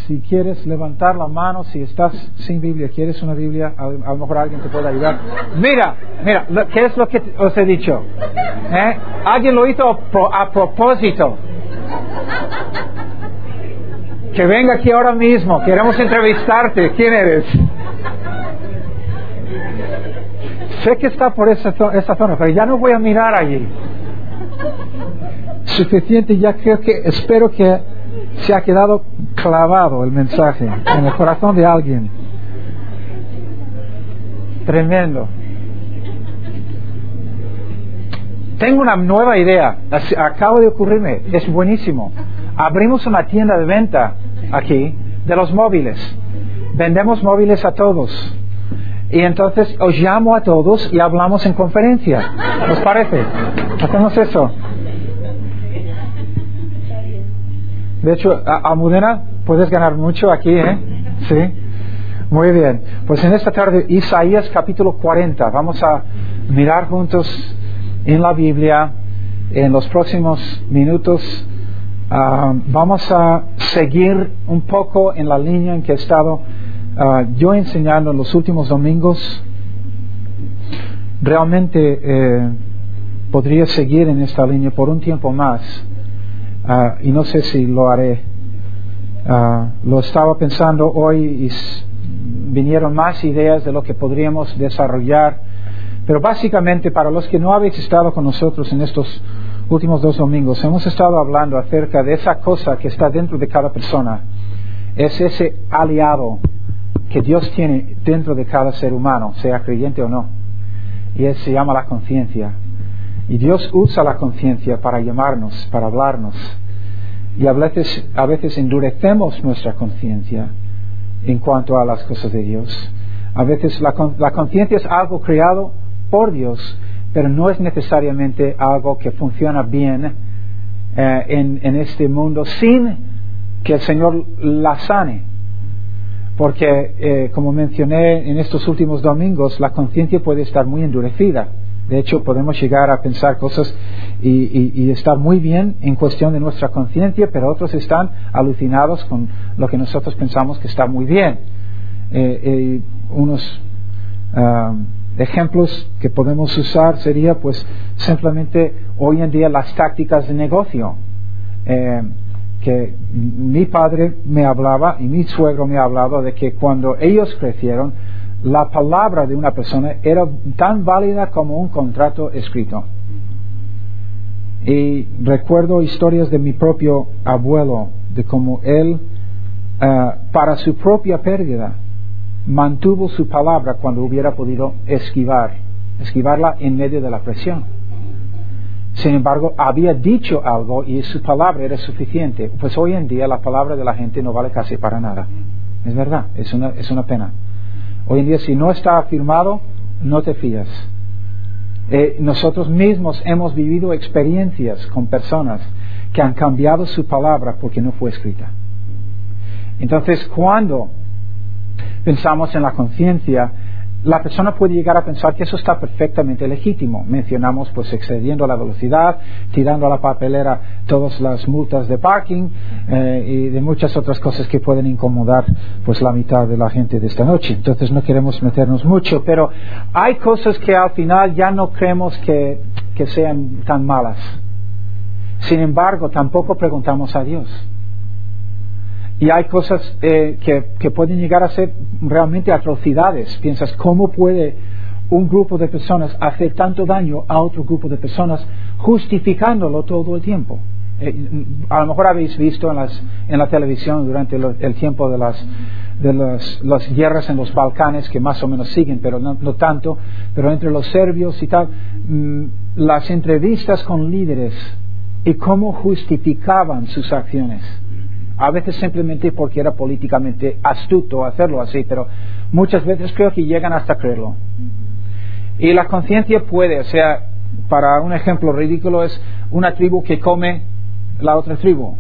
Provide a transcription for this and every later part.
si quieres levantar la mano, si estás sin Biblia, quieres una Biblia, a lo mejor alguien te puede ayudar. Mira, ¿qué es lo que os he dicho? Alguien lo hizo a propósito. Que venga aquí ahora mismo, queremos entrevistarte. ¿Quién eres? Sé que está por esa zona, pero ya no voy a mirar allí. Suficiente, ya espero que se ha quedado clavado el mensaje en el corazón de alguien. Tremendo. Tengo una nueva idea, acaba de ocurrirme, es buenísimo. Abrimos una tienda de venta aquí de los móviles. Vendemos móviles a todos. Y entonces os llamo a todos y hablamos en conferencia. ¿Os parece? Hacemos eso. De hecho, Almudena, puedes ganar mucho aquí, Sí. Muy bien. Pues en esta tarde, Isaías capítulo 40. Vamos a mirar juntos en la Biblia. En los próximos minutos vamos a seguir un poco en la línea en que he estado yo enseñando en los últimos domingos. Realmente podría seguir en esta línea por un tiempo más. Y no sé si lo haré. Lo estaba pensando hoy y vinieron más ideas de lo que podríamos desarrollar. Pero básicamente, para los que no habéis estado con nosotros en estos últimos 2 domingos, hemos estado hablando acerca de esa cosa que está dentro de cada persona. Es ese aliado que Dios tiene dentro de cada ser humano, sea creyente o no. Y se llama la conciencia. Y Dios usa la conciencia para llamarnos, para hablarnos. Y a veces endurecemos nuestra conciencia en cuanto a las cosas de Dios. A veces la conciencia es algo creado por Dios, pero no es necesariamente algo que funciona bien en este mundo sin que el Señor la sane. Porque, como mencioné en estos últimos domingos, la conciencia puede estar muy endurecida. De hecho, podemos llegar a pensar cosas y estar muy bien en cuestión de nuestra conciencia, pero otros están alucinados con lo que nosotros pensamos que está muy bien. Unos ejemplos que podemos usar sería, pues, simplemente hoy en día las tácticas de negocio. Que mi padre me hablaba y mi suegro me hablaba de que cuando ellos crecieron, la palabra de una persona era tan válida como un contrato escrito. Y recuerdo historias de mi propio abuelo, de cómo él, para su propia pérdida, mantuvo su palabra cuando hubiera podido esquivarla en medio de la presión. Sin embargo, había dicho algo y su palabra era suficiente. Pues hoy en día la palabra de la gente no vale casi para nada. Es verdad, es una pena. Hoy en día, si no está afirmado, no te fías. Nosotros mismos hemos vivido experiencias con personas que han cambiado su palabra porque no fue escrita. Entonces, cuando pensamos en la conciencia, la persona puede llegar a pensar que eso está perfectamente legítimo. Mencionamos, pues, excediendo la velocidad, tirando a la papelera todas las multas de parking y de muchas otras cosas que pueden incomodar, pues, la mitad de la gente de esta noche. Entonces no queremos meternos mucho, pero hay cosas que al final ya no creemos que sean tan malas. Sin embargo, tampoco preguntamos a Dios. Y hay cosas que pueden llegar a ser realmente atrocidades. Piensas, ¿cómo puede un grupo de personas hacer tanto daño a otro grupo de personas justificándolo todo el tiempo? A lo mejor habéis visto en la televisión durante el tiempo de las guerras en los Balcanes, que más o menos siguen, pero no tanto, pero entre los serbios y tal, las entrevistas con líderes y cómo justificaban sus acciones. A veces simplemente porque era políticamente astuto hacerlo así, pero muchas veces creo que llegan hasta creerlo. Y la conciencia puede, o sea, para un ejemplo ridículo, es una tribu que come la otra tribu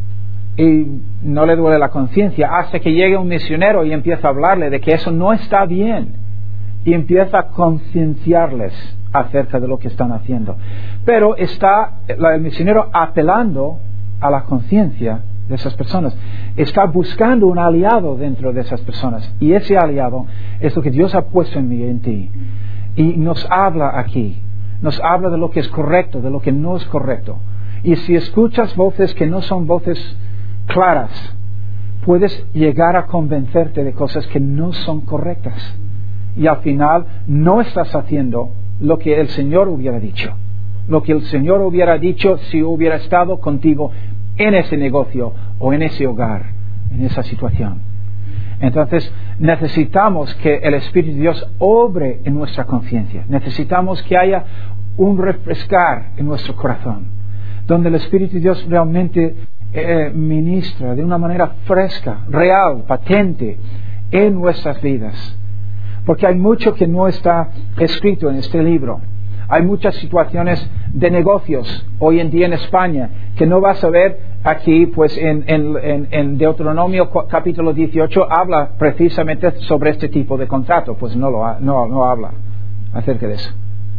y no le duele la conciencia hasta que llegue un misionero y empieza a hablarle de que eso no está bien y empieza a concienciarles acerca de lo que están haciendo. Pero está el misionero apelando a la conciencia de esas personas. Está buscando un aliado dentro de esas personas. Y ese aliado es lo que Dios ha puesto en mí y en ti. Y nos habla aquí. Nos habla de lo que es correcto, de lo que no es correcto. Y si escuchas voces que no son voces claras, puedes llegar a convencerte de cosas que no son correctas. Y al final no estás haciendo lo que el Señor hubiera dicho. Lo que el Señor hubiera dicho si hubiera estado contigo en ese negocio o en ese hogar, en esa situación. Entonces necesitamos que el Espíritu de Dios obre en nuestra conciencia. Necesitamos que haya un refrescar en nuestro corazón, donde el Espíritu de Dios realmente ministra de una manera fresca, real, patente en nuestras vidas. Porque hay mucho que no está escrito en este libro. Hay muchas situaciones de negocios hoy en día en España que no vas a ver aquí, pues en Deuteronomio capítulo 18 habla precisamente sobre este tipo de contrato. Pues no habla acerca de eso.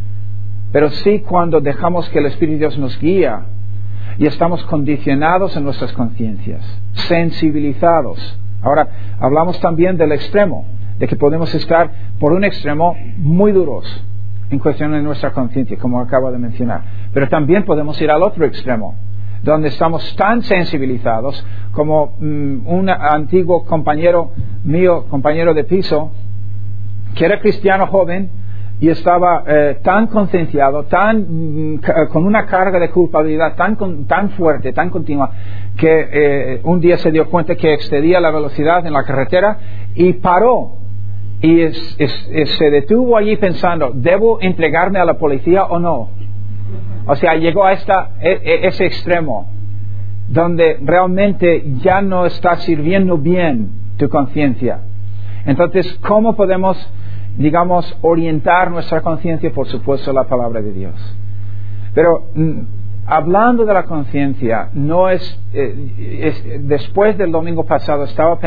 Pero sí cuando dejamos que el Espíritu de Dios nos guía y estamos condicionados en nuestras conciencias, sensibilizados. Ahora, hablamos también del extremo, de que podemos estar por un extremo muy duros en cuestión de nuestra conciencia, como acabo de mencionar. Pero también podemos ir al otro extremo, donde estamos tan sensibilizados como un antiguo compañero mío, compañero de piso, que era cristiano joven y estaba tan concienciado, con una carga de culpabilidad tan fuerte, tan continua, que un día se dio cuenta que excedía la velocidad en la carretera y paró. Y se detuvo allí pensando, ¿debo entregarme a la policía o no? O sea, llegó a ese extremo, donde realmente ya no está sirviendo bien tu conciencia. Entonces, ¿cómo podemos, digamos, orientar nuestra conciencia? Por supuesto, la palabra de Dios. Pero hablando de la conciencia, no es después del domingo pasado estaba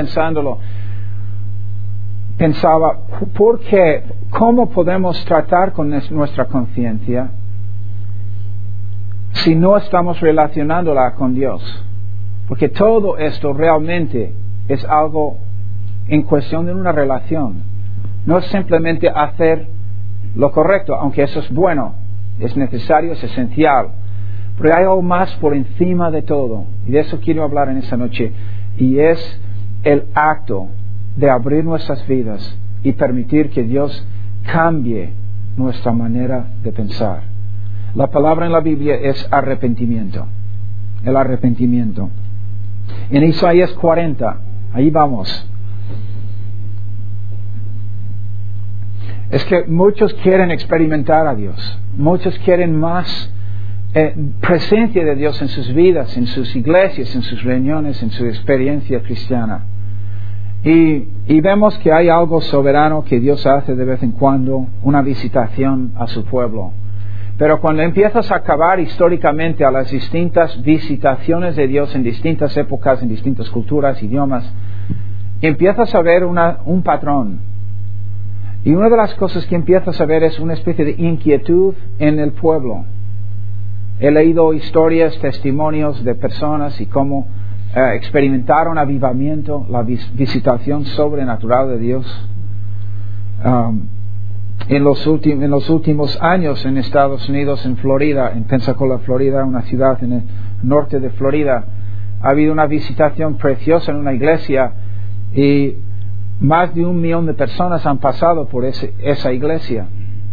pensaba, ¿por qué? ¿Cómo podemos tratar con nuestra conciencia si no estamos relacionándola con Dios? Porque todo esto realmente es algo en cuestión de una relación. No es simplemente hacer lo correcto, aunque eso es bueno, es necesario, es esencial. Pero hay algo más por encima de todo, y de eso quiero hablar en esta noche, y es el acto de abrir nuestras vidas y permitir que Dios cambie nuestra manera de pensar. La palabra en la Biblia es arrepentimiento. El arrepentimiento. En Isaías 40, ahí vamos. Es que muchos quieren experimentar a Dios. Muchos quieren más presencia de Dios en sus vidas, en sus iglesias, en sus reuniones, en su experiencia cristiana. Y vemos que hay algo soberano que Dios hace de vez en cuando, una visitación a su pueblo. Pero cuando empiezas a acabar históricamente a las distintas visitaciones de Dios en distintas épocas, en distintas culturas, idiomas, empiezas a ver un patrón. Y una de las cosas que empiezas a ver es una especie de inquietud en el pueblo. He leído historias, testimonios de personas y cómo experimentaron avivamiento, la visitación sobrenatural de Dios. En los últimos años en Estados Unidos, en Florida, en Pensacola, Florida, una ciudad en el norte de Florida, ha habido una visitación preciosa en una iglesia y más de 1 millón de personas han pasado por esa iglesia.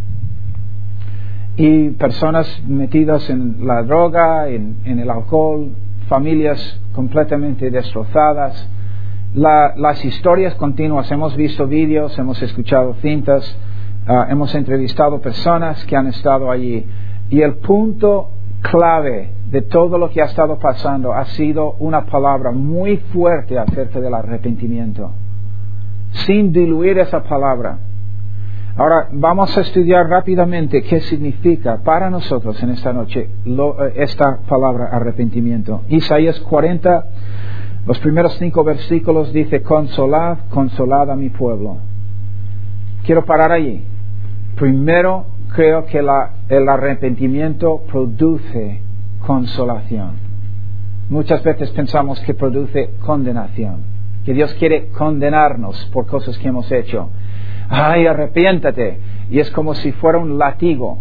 Y personas metidas en la droga, en el alcohol, familias completamente destrozadas. Las historias continuas, hemos visto vídeos, hemos escuchado cintas, hemos entrevistado personas que han estado allí. Y el punto clave de todo lo que ha estado pasando ha sido una palabra muy fuerte acerca del arrepentimiento, sin diluir esa palabra. Ahora vamos a estudiar rápidamente qué significa para nosotros en esta noche esta palabra arrepentimiento. Isaías 40, los primeros 5 versículos dice: consolad, consolad a mi pueblo. Quiero parar allí. Primero, creo que el arrepentimiento produce consolación. muchas veces pensamos que produce condenación, que Dios quiere condenarnos por cosas que hemos hecho. ¡Ay, arrepiéntate! Y es como si fuera un látigo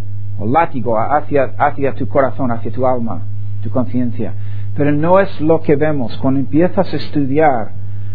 hacia tu corazón, hacia tu alma, tu conciencia. Pero no es lo que vemos. Cuando empiezas a estudiar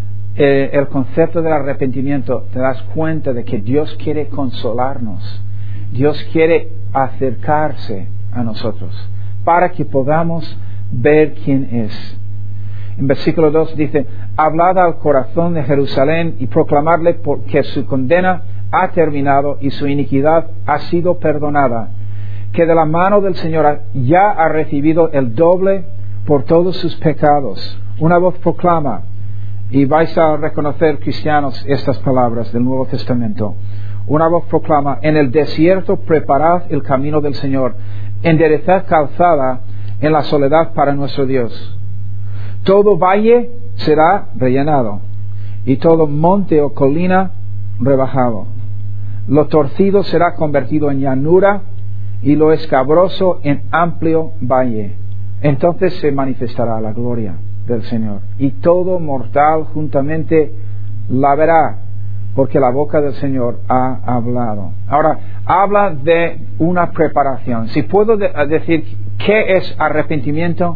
el concepto del arrepentimiento, te das cuenta de que Dios quiere consolarnos. Dios quiere acercarse a nosotros para que podamos ver quién es. En versículo 2 dice: hablad al corazón de Jerusalén y proclamarle que su condena ha terminado y su iniquidad ha sido perdonada, que de la mano del Señor ya ha recibido el doble por todos sus pecados. Una voz proclama, y vais a reconocer, cristianos, estas palabras del Nuevo Testamento. Una voz proclama: en el desierto preparad el camino del Señor, enderezad calzada en la soledad para nuestro Dios. Todo valle será rellenado, y todo monte o colina rebajado. Lo torcido será convertido en llanura, y lo escabroso en amplio valle. Entonces se manifestará la gloria del Señor, y todo mortal juntamente la verá, porque la boca del Señor ha hablado. Ahora, habla de una preparación. Si puedo decir qué es arrepentimiento,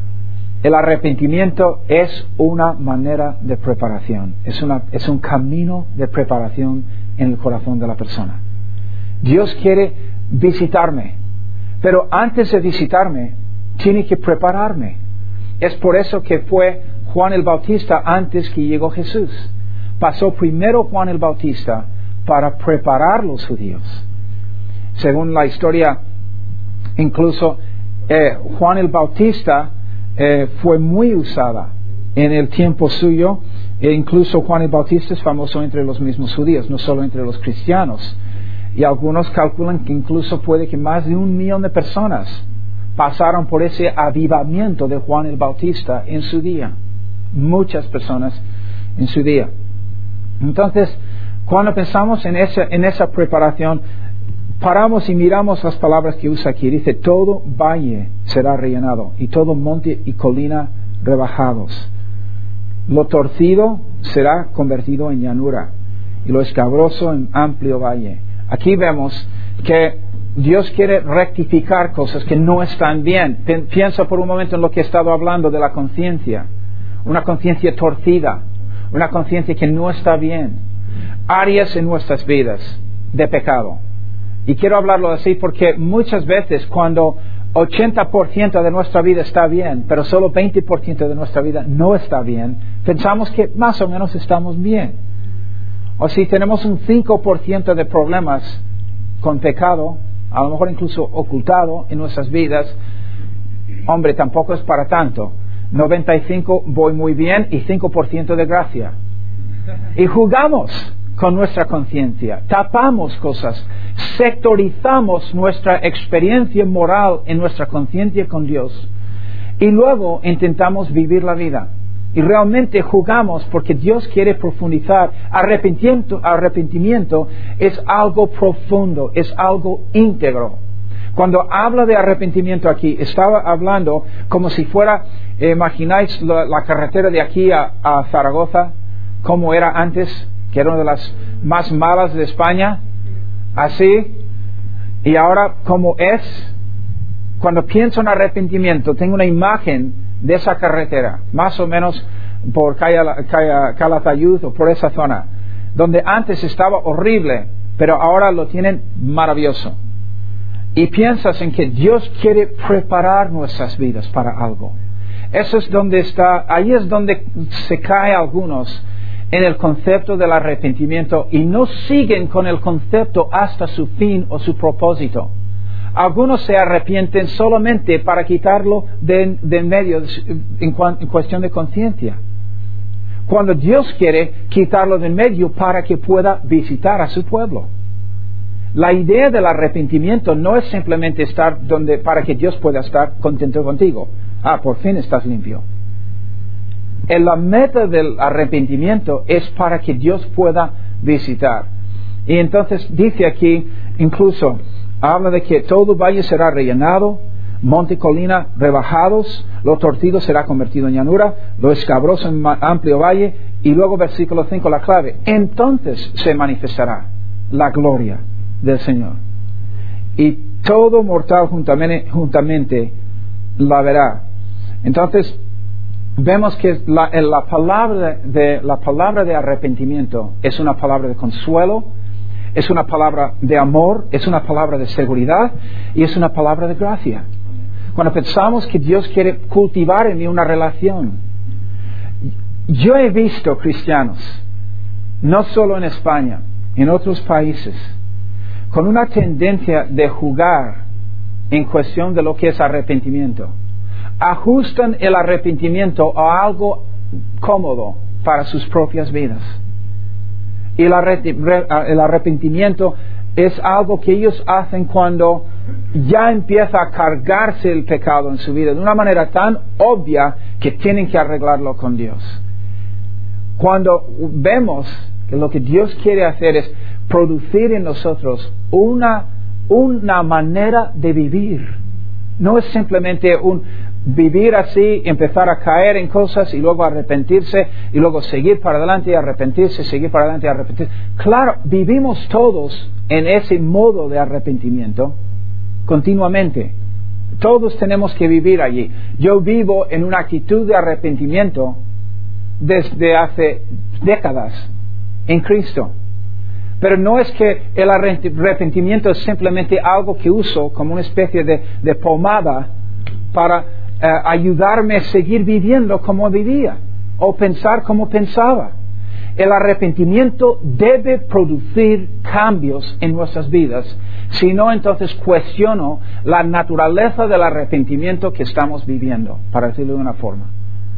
el arrepentimiento es una manera de preparación, es un camino de preparación en el corazón de la persona. Dios quiere visitarme, pero antes de visitarme, tiene que prepararme. Es por eso que fue Juan el Bautista antes que llegó Jesús. Pasó primero Juan el Bautista para preparar los judíos. Según la historia, incluso Juan el Bautista fue muy usada en el tiempo suyo, e incluso Juan el Bautista es famoso entre los mismos judíos, no solo entre los cristianos. Y algunos calculan que incluso puede que más de 1 millón de personas pasaron por ese avivamiento de Juan el Bautista en su día. Muchas personas en su día. Entonces, cuando pensamos en esa preparación, paramos y miramos las palabras que usa aquí. Dice: todo valle será rellenado, y todo monte y colina rebajados. Lo torcido será convertido en llanura, y lo escabroso en amplio valle. Aquí vemos que Dios quiere rectificar cosas que no están bien. Piensa por un momento en lo que he estado hablando de la conciencia. Una conciencia torcida, una conciencia que no está bien. Áreas en nuestras vidas de pecado. Y quiero hablarlo así porque muchas veces cuando 80% de nuestra vida está bien, pero solo 20% de nuestra vida no está bien, pensamos que más o menos estamos bien. O si tenemos un 5% de problemas con pecado, a lo mejor incluso ocultado en nuestras vidas, hombre, tampoco es para tanto. 95 voy muy bien y 5% de gracia. Y jugamos con nuestra conciencia, tapamos cosas, sectorizamos nuestra experiencia moral en nuestra conciencia con Dios, y luego intentamos vivir la vida. Y realmente jugamos porque Dios quiere profundizar. Arrepentimiento es algo profundo, es algo íntegro. Cuando habla de arrepentimiento aquí, estaba hablando como si fuera, imagináis la carretera de aquí a Zaragoza, como era antes, que era una de las más malas de España, así, y ahora como es. Cuando pienso en arrepentimiento, tengo una imagen de esa carretera, más o menos por Calatayud o por esa zona, donde antes estaba horrible, pero ahora lo tienen maravilloso. Y piensas en que Dios quiere preparar nuestras vidas para algo. Eso es donde está, ahí es donde se cae algunos en el concepto del arrepentimiento y no siguen con el concepto hasta su fin o su propósito. Algunos se arrepienten solamente para quitarlo de en medio en cuestión de conciencia, cuando Dios quiere quitarlo de en medio para que pueda visitar a su pueblo. La idea del arrepentimiento no es simplemente estar para que Dios pueda estar contento contigo. Por fin estás limpio. La meta del arrepentimiento es para que Dios pueda visitar. Y entonces dice aquí, incluso habla de que todo valle será rellenado, monte y colina rebajados, lo torcido será convertido en llanura, lo escabroso en amplio valle, y luego versículo 5, la clave, entonces se manifestará la gloria del Señor, y todo mortal juntamente la verá. Entonces, vemos que la palabra de arrepentimiento es una palabra de consuelo, es una palabra de amor, es una palabra de seguridad y es una palabra de gracia. Cuando pensamos que Dios quiere cultivar en mí una relación, yo he visto cristianos, no solo en España, en otros países, con una tendencia de jugar en cuestión de lo que es arrepentimiento. Ajustan el arrepentimiento a algo cómodo para sus propias vidas. Y el arrepentimiento es algo que ellos hacen cuando ya empieza a cargarse el pecado en su vida de una manera tan obvia que tienen que arreglarlo con Dios. Cuando vemos que lo que Dios quiere hacer es producir en nosotros una manera de vivir. No es simplemente un vivir así, empezar a caer en cosas y luego arrepentirse y luego seguir para adelante y arrepentirse, seguir para adelante y arrepentirse. Claro, vivimos todos en ese modo de arrepentimiento continuamente. Todos tenemos que vivir allí. Yo vivo en una actitud de arrepentimiento desde hace décadas en Cristo. Pero no es que el arrepentimiento es simplemente algo que uso como una especie de pomada para ayudarme a seguir viviendo como vivía o pensar como pensaba. El arrepentimiento debe producir cambios en nuestras vidas. Si no, entonces cuestiono la naturaleza del arrepentimiento que estamos viviendo, para decirlo de una forma.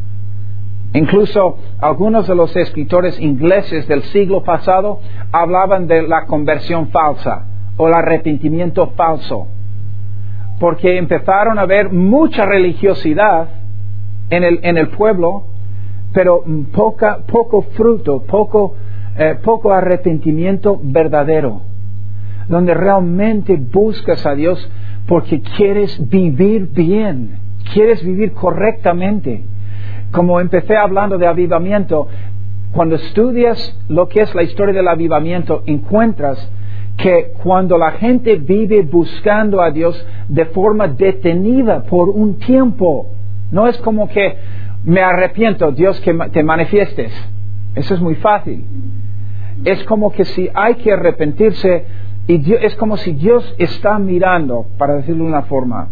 Incluso algunos de los escritores ingleses del siglo pasado hablaban de la conversión falsa o el arrepentimiento falso, porque empezaron a ver mucha religiosidad en el pueblo, pero poco fruto, poco arrepentimiento verdadero, donde realmente buscas a Dios porque quieres vivir bien, quieres vivir correctamente. Como empecé hablando de avivamiento, cuando estudias lo que es la historia del avivamiento, encuentras que cuando la gente vive buscando a Dios de forma detenida por un tiempo, no es como que me arrepiento, Dios, que te manifiestes. Eso es muy fácil. Es como que si hay que arrepentirse, y Dios, es como si Dios está mirando, para decirlo de una forma,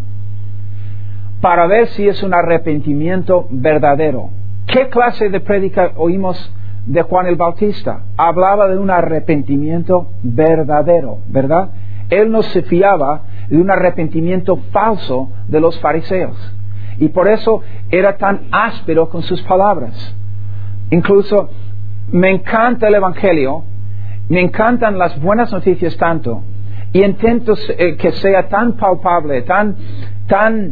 para ver si es un arrepentimiento verdadero. ¿Qué clase de prédica oímos de Juan el Bautista? Hablaba de un arrepentimiento verdadero, ¿verdad? Él no se fiaba de un arrepentimiento falso de los fariseos. Y por eso era tan áspero con sus palabras. Incluso me encanta el Evangelio, me encantan las buenas noticias tanto, y intento que sea tan palpable, tan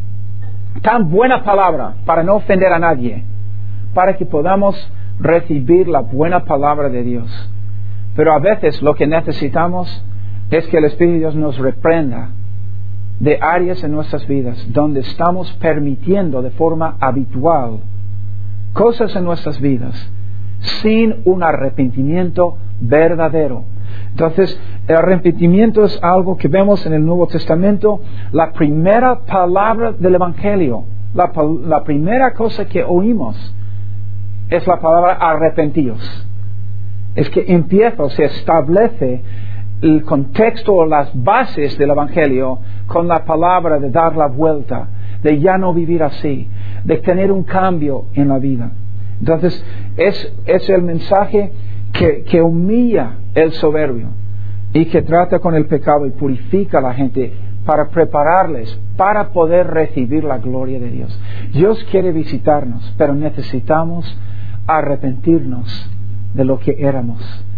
buena palabra para no ofender a nadie, para que podamos recibir la buena palabra de Dios. Pero a veces lo que necesitamos es que el Espíritu de Dios nos reprenda de áreas en nuestras vidas donde estamos permitiendo de forma habitual cosas en nuestras vidas sin un arrepentimiento verdadero. Entonces, el arrepentimiento es algo que vemos en el Nuevo Testamento. La primera palabra del Evangelio, la primera cosa que oímos es la palabra arrepentíos. Es que empieza, se establece el contexto o las bases del Evangelio con la palabra de dar la vuelta, de ya no vivir así, de tener un cambio en la vida. Entonces, es el mensaje que humilla el soberbio y que trata con el pecado y purifica a la gente para prepararles para poder recibir la gloria de Dios. Dios quiere visitarnos, pero necesitamos arrepentirnos de lo que éramos.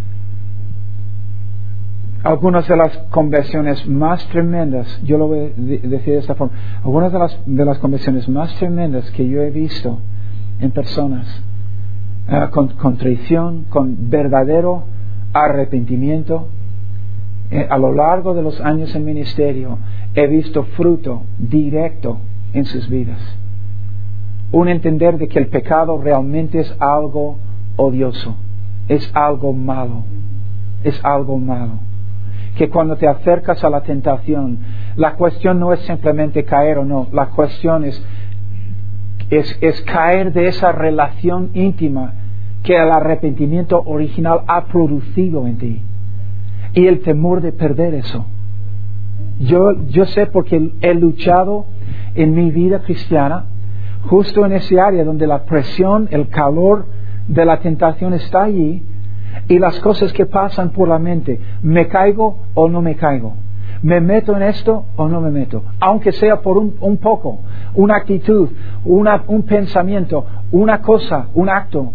Algunas de las conversiones más tremendas, yo lo voy a decir de esta forma, algunas de las conversiones más tremendas que yo he visto en personas, con contrición, con verdadero arrepentimiento, a lo largo de los años en ministerio, he visto fruto directo en sus vidas. Un entender de que el pecado realmente es algo odioso, es algo malo, es algo malo. Que cuando te acercas a la tentación, la cuestión no es simplemente caer o no, la cuestión es caer de esa relación íntima que el arrepentimiento original ha producido en ti. Y el temor de perder eso. Yo sé porque he luchado en mi vida cristiana justo en ese área donde la presión, el calor de la tentación está allí y las cosas que pasan por la mente, ¿me caigo o no me caigo? ¿Me meto en esto o no me meto? Aunque sea por un poco, una actitud, un pensamiento, una cosa, un acto.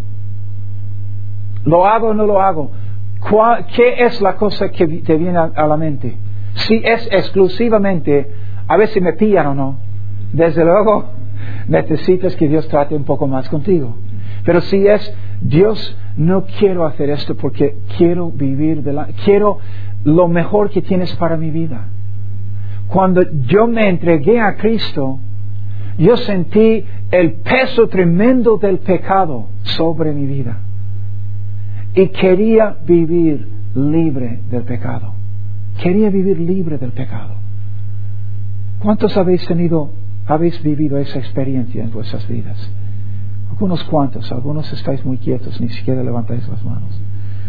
¿Lo hago o no lo hago? ¿Qué es la cosa que te viene a la mente? Si es exclusivamente a ver si me pillan o no, desde luego necesitas que Dios trate un poco más contigo. Pero si es Dios, no quiero hacer esto porque quiero vivir quiero lo mejor que tienes para mi vida. Cuando yo me entregué a Cristo, yo sentí el peso tremendo del pecado sobre mi vida y quería vivir libre del pecado. Quería vivir libre del pecado. ¿Cuántos habéis vivido esa experiencia en vuestras vidas? Algunos cuantos, algunos estáis muy quietos, ni siquiera levantáis las manos.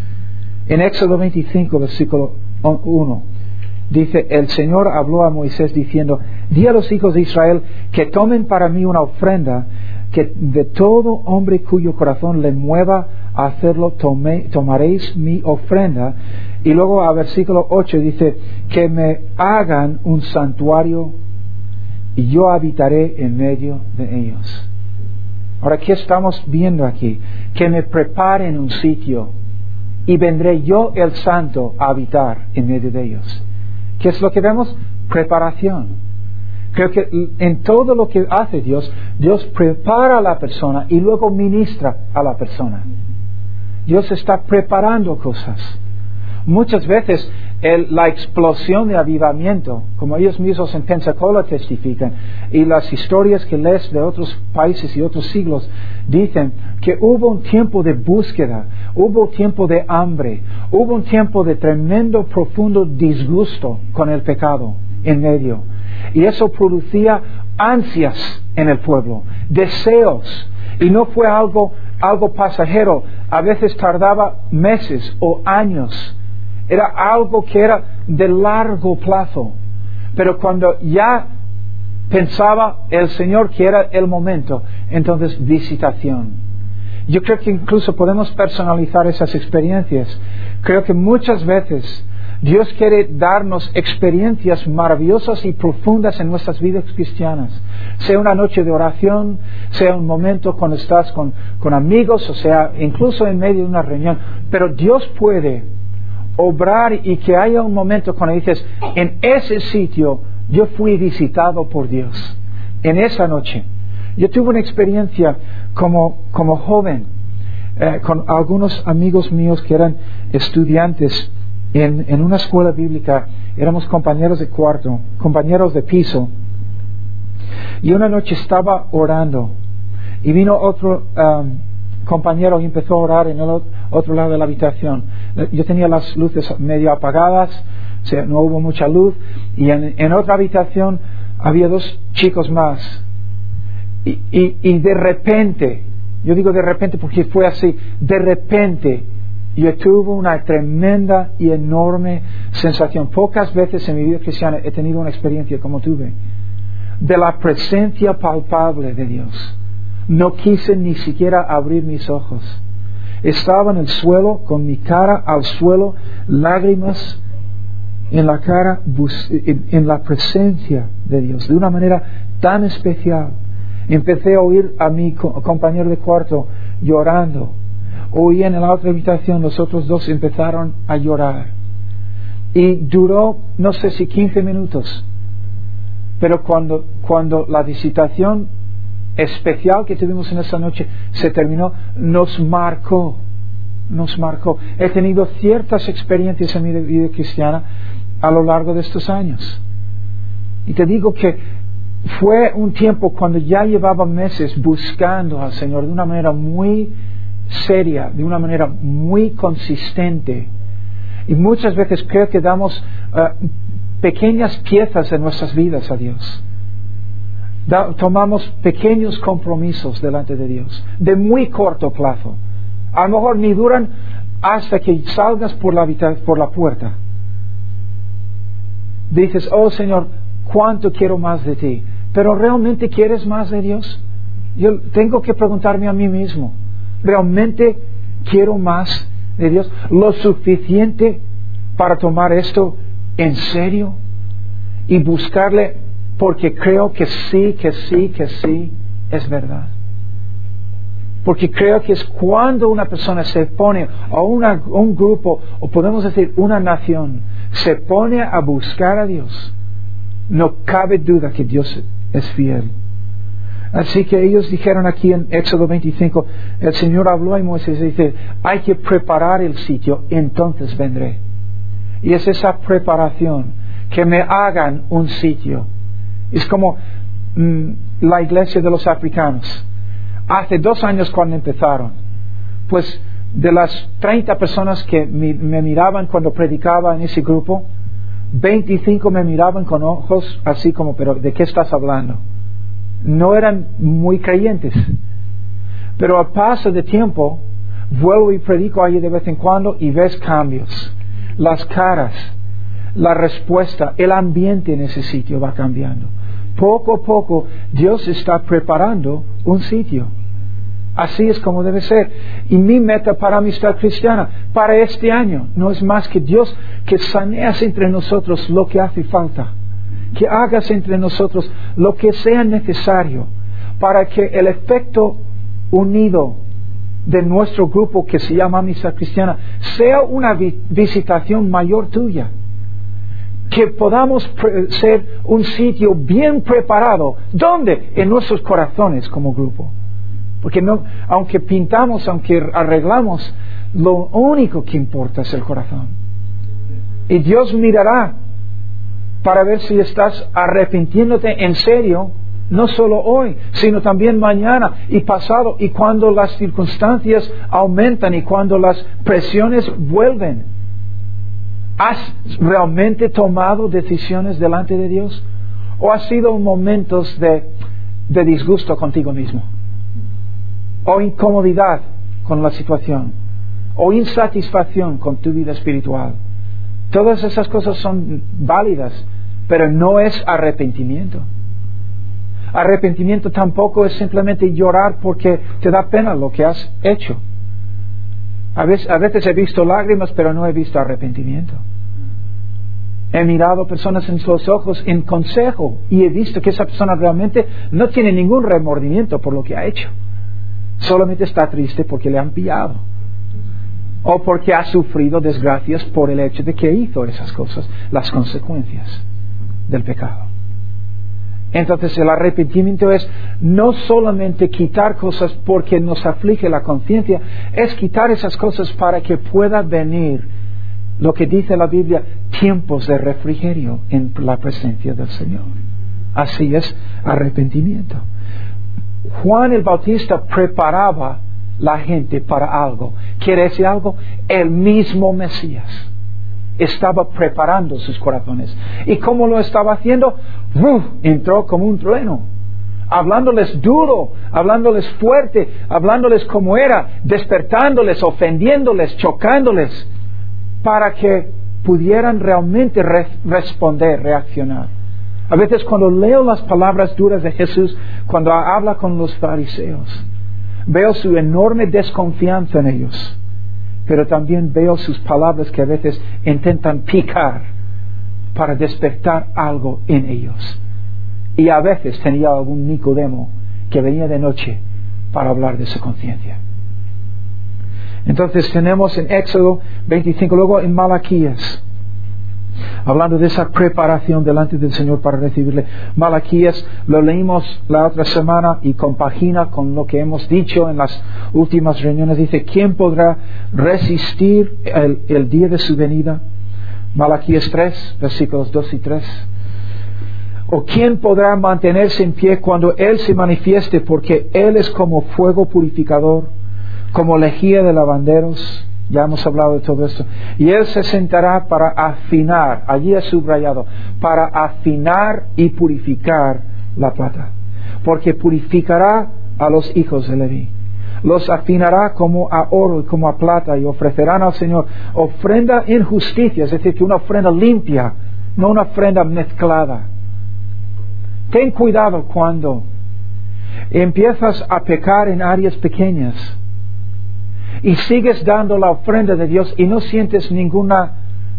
En Éxodo 25, versículo 1, dice, el Señor habló a Moisés diciendo, di a los hijos de Israel que tomen para mí una ofrenda, que de todo hombre cuyo corazón le mueva a hacerlo, tomaréis mi ofrenda. Y luego a versículo 8 dice, que me hagan un santuario y yo habitaré en medio de ellos. Ahora, ¿qué estamos viendo aquí? Que me preparen un sitio y vendré yo, el santo, a habitar en medio de ellos. ¿Qué es lo que vemos? Preparación. Creo que en todo lo que hace Dios, Dios prepara a la persona y luego ministra a la persona. Dios está preparando cosas. Muchas veces la explosión de avivamiento, como ellos mismos en Pensacola testifican, y las historias que lees de otros países y otros siglos, dicen que hubo un tiempo de búsqueda, hubo tiempo de hambre, hubo un tiempo de tremendo, profundo disgusto con el pecado en medio. Y eso producía ansias en el pueblo, deseos, y no fue algo pasajero, a veces tardaba meses o años. Era algo que era de largo plazo. Pero cuando ya pensaba el Señor que era el momento, entonces visitación. Yo creo que incluso podemos personalizar esas experiencias. Creo que muchas veces Dios quiere darnos experiencias maravillosas y profundas en nuestras vidas cristianas. Sea una noche de oración, sea un momento cuando estás con amigos, o sea, incluso en medio de una reunión. Pero Dios puede obrar y que haya un momento cuando dices, en ese sitio yo fui visitado por Dios. En esa noche. Yo tuve una experiencia como joven con algunos amigos míos que eran estudiantes en una escuela bíblica. Éramos compañeros de cuarto, compañeros de piso. Y una noche estaba orando y vino otro compañero y empezó a orar en el otro lado de la habitación. Yo tenía las luces medio apagadas, o sea, no hubo mucha luz, y en otra habitación había dos chicos más. Y de repente, yo digo de repente porque fue así, de repente yo tuve una tremenda y enorme sensación. Pocas veces en mi vida cristiana he tenido una experiencia como tuve, de la presencia palpable de Dios. No quise ni siquiera abrir mis ojos. Estaba en el suelo, con mi cara al suelo, lágrimas en la cara, en la presencia de Dios, de una manera tan especial. Empecé a oír a mi compañero de cuarto llorando. Oí en la otra habitación, los otros dos empezaron a llorar. Y duró, no sé si 15 minutos. Pero cuando la visitación especial que tuvimos en esa noche se terminó, nos marcó. He tenido ciertas experiencias en mi vida cristiana a lo largo de estos años. Y te digo que fue un tiempo cuando ya llevaba meses buscando al Señor de una manera muy seria, de una manera muy consistente. Y muchas veces creo que damos pequeñas piezas de nuestras vidas a Dios. Tomamos pequeños compromisos delante de Dios, de muy corto plazo. A lo mejor ni duran hasta que salgas por la puerta. Dices, oh Señor, ¿cuánto quiero más de ti? Pero ¿realmente quieres más de Dios? Yo tengo que preguntarme a mí mismo, ¿realmente quiero más de Dios? ¿Lo suficiente para tomar esto en serio? Y buscarle porque creo que sí es verdad. Porque creo que es cuando una persona se pone, o un grupo, o podemos decir una nación, se pone a buscar a Dios, no cabe duda que Dios es fiel. Así que ellos dijeron aquí en Éxodo 25, el Señor habló a Moisés y dice, hay que preparar el sitio, entonces vendré. Y es esa preparación, que me hagan un sitio. Es como la iglesia de los africanos. Hace 2 años cuando empezaron, pues de las 30 personas que me miraban cuando predicaba en ese grupo, 25 me miraban con ojos así como, pero ¿de qué estás hablando? No eran muy creyentes. Pero al paso de tiempo, vuelvo y predico allí de vez en cuando y ves cambios. Las caras, la respuesta, el ambiente en ese sitio va cambiando. Poco a poco Dios está preparando un sitio. Así es como debe ser. Y mi meta para Amistad Cristiana, para este año, no es más que Dios, que saneas entre nosotros lo que hace falta. Que hagas entre nosotros lo que sea necesario para que el efecto unido de nuestro grupo que se llama Amistad Cristiana sea una visitación mayor tuya. Que podamos ser un sitio bien preparado. ¿Dónde? En nuestros corazones como grupo. Porque no, aunque pintamos, aunque arreglamos, lo único que importa es el corazón. Y Dios mirará para ver si estás arrepintiéndote en serio, no solo hoy, sino también mañana y pasado, y cuando las circunstancias aumentan y cuando las presiones vuelven. ¿Has realmente tomado decisiones delante de Dios? ¿O has sido momentos de disgusto contigo mismo? ¿O incomodidad con la situación? ¿O insatisfacción con tu vida espiritual? Todas esas cosas son válidas, pero no es arrepentimiento. Arrepentimiento tampoco es simplemente llorar porque te da pena lo que has hecho. A veces he visto lágrimas, pero no he visto arrepentimiento. He mirado personas en los ojos en consejo y he visto que esa persona realmente no tiene ningún remordimiento por lo que ha hecho. Solamente está triste porque le han pillado. O porque ha sufrido desgracias por el hecho de que hizo esas cosas, las consecuencias del pecado. Entonces el arrepentimiento es no solamente quitar cosas porque nos aflige la conciencia, es quitar esas cosas para que pueda venir lo que dice la Biblia, tiempos de refrigerio en la presencia del Señor. Así es arrepentimiento. Juan el Bautista preparaba la gente para algo. ¿Quiere decir algo? El mismo Mesías estaba preparando sus corazones. ¿Y cómo lo estaba haciendo? Entró como un trueno, hablándoles duro, hablándoles fuerte, hablándoles como era, despertándoles, ofendiéndoles, chocándoles, para que pudieran realmente responder, reaccionar. A veces cuando leo las palabras duras de Jesús, cuando habla con los fariseos, veo su enorme desconfianza en ellos, pero también veo sus palabras que a veces intentan picar para despertar algo en ellos. Y a veces tenía algún Nicodemo que venía de noche para hablar de su conciencia. Entonces tenemos en Éxodo 25, luego en Malaquías, hablando de esa preparación delante del Señor para recibirle. Malaquías lo leímos la otra semana y compagina con lo que hemos dicho en las últimas reuniones. Dice, ¿quién podrá resistir el día de su venida? Malaquías 3, versículos 2 y 3. ¿O quién podrá mantenerse en pie cuando Él se manifieste? Porque Él es como fuego purificador, como lejía de lavanderos. Ya hemos hablado de todo esto. Y Él se sentará para afinar, allí es subrayado, para afinar y purificar la plata. Porque purificará a los hijos de Leví. Los afinará como a oro y como a plata, y ofrecerán al Señor ofrenda en justicia, es decir, que una ofrenda limpia, no una ofrenda mezclada. Ten cuidado cuando empiezas a pecar en áreas pequeñas y sigues dando la ofrenda de Dios y no sientes ninguna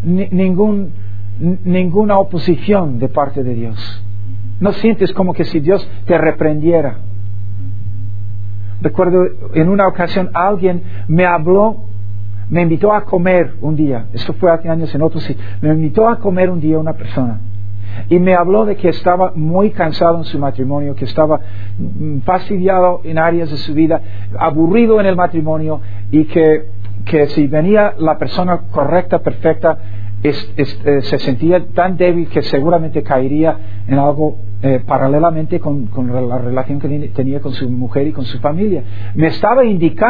oposición de parte de Dios. No sientes como que si Dios te reprendiera. Recuerdo en una ocasión alguien me invitó a comer un día. Esto fue hace años en otro sitio. Me invitó a comer un día una persona. Y me habló de que estaba muy cansado en su matrimonio, que estaba fastidiado en áreas de su vida, aburrido en el matrimonio, y que si venía la persona correcta, perfecta, se sentía tan débil que seguramente caería en algo paralelamente con la relación que tenía con su mujer y con su familia. Me estaba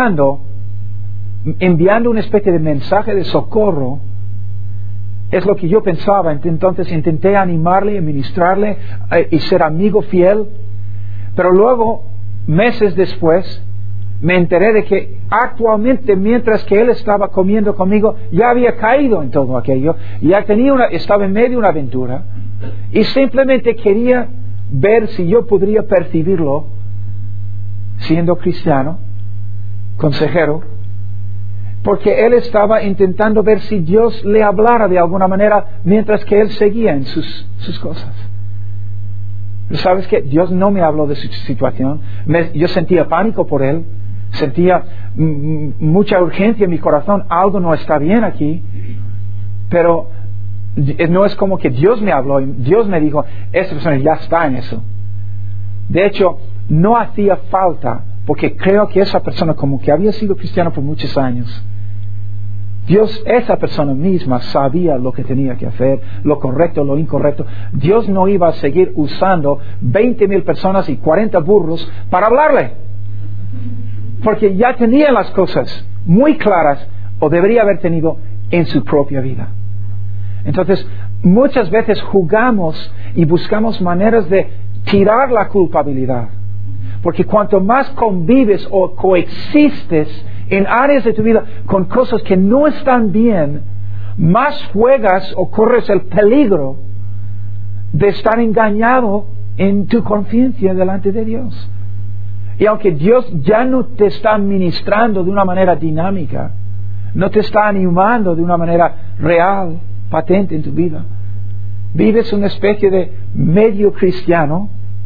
enviando una especie de mensaje de socorro. Es lo que yo pensaba. Entonces intenté animarle, ministrarle y ser amigo fiel. Pero luego, meses después, me enteré de que actualmente, mientras que él estaba comiendo conmigo, ya había caído en todo aquello. Ya estaba en medio de una aventura. Y simplemente quería ver si yo podría percibirlo, siendo cristiano, consejero, porque él estaba intentando ver si Dios le hablara de alguna manera mientras que él seguía en sus cosas. Pero ¿sabes qué? Dios no me habló de su situación. Yo sentía pánico por él, sentía mucha urgencia en mi corazón. Algo no está bien aquí. Pero no es como que Dios me habló y Dios me dijo, esta persona ya está en eso. De hecho, no hacía falta, porque creo que esa persona, como que había sido cristiana por muchos años, esa persona misma sabía lo que tenía que hacer, lo correcto, lo incorrecto. Dios no iba a seguir usando 20,000 personas y 40 burros para hablarle, porque ya tenía las cosas muy claras, o debería haber tenido en su propia vida. Entonces, muchas veces jugamos y buscamos maneras de tirar la culpabilidad. Porque cuanto más convives o coexistes en áreas de tu vida con cosas que no están bien, más juegas o corres el peligro de estar engañado en tu conciencia delante de Dios. Y aunque Dios ya no te está ministrando de una manera dinámica, no te está animando de una manera real, patente en tu vida, vives una especie de medio cristiano.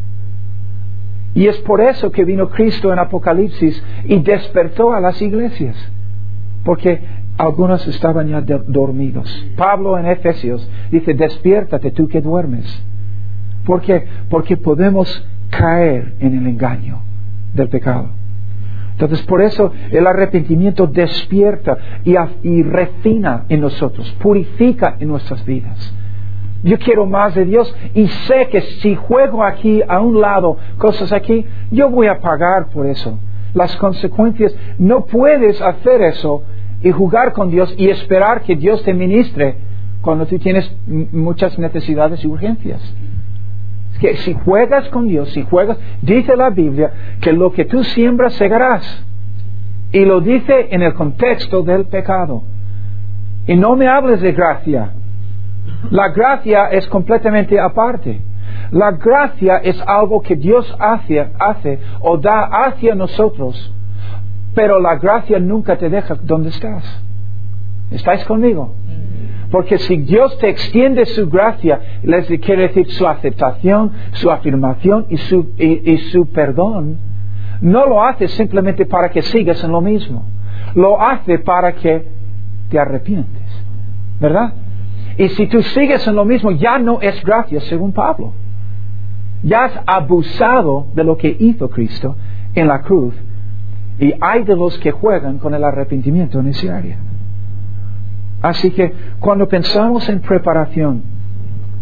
Y es por eso que vino Cristo en Apocalipsis y despertó a las iglesias, porque algunos estaban ya dormidos. Pablo en Efesios dice, despiértate tú que duermes. ¿Por qué? Porque podemos caer en el engaño del pecado. Entonces, por eso el arrepentimiento despierta y refina en nosotros, purifica en nuestras vidas. Yo quiero más de Dios y sé que si juego aquí a un lado, cosas aquí, yo voy a pagar por eso. Las consecuencias, no puedes hacer eso y jugar con Dios y esperar que Dios te ministre cuando tú tienes muchas necesidades y urgencias. Es que si juegas con Dios, dice la Biblia que lo que tú siembras segarás. Y lo dice en el contexto del pecado. Y no me hables de gracia. La gracia es completamente aparte. La gracia es algo que Dios hace o da hacia nosotros, pero la gracia nunca te deja donde estás. ¿Estáis conmigo? Porque si Dios te extiende su gracia, quiere decir su aceptación, su afirmación y su perdón, no lo hace simplemente para que sigas en lo mismo. Lo hace para que te arrepientes. ¿Verdad? Y si tú sigues en lo mismo, ya no es gracia, según Pablo. Ya has abusado de lo que hizo Cristo en la cruz. Y hay de los que juegan con el arrepentimiento en esa área. Así que cuando pensamos en preparación,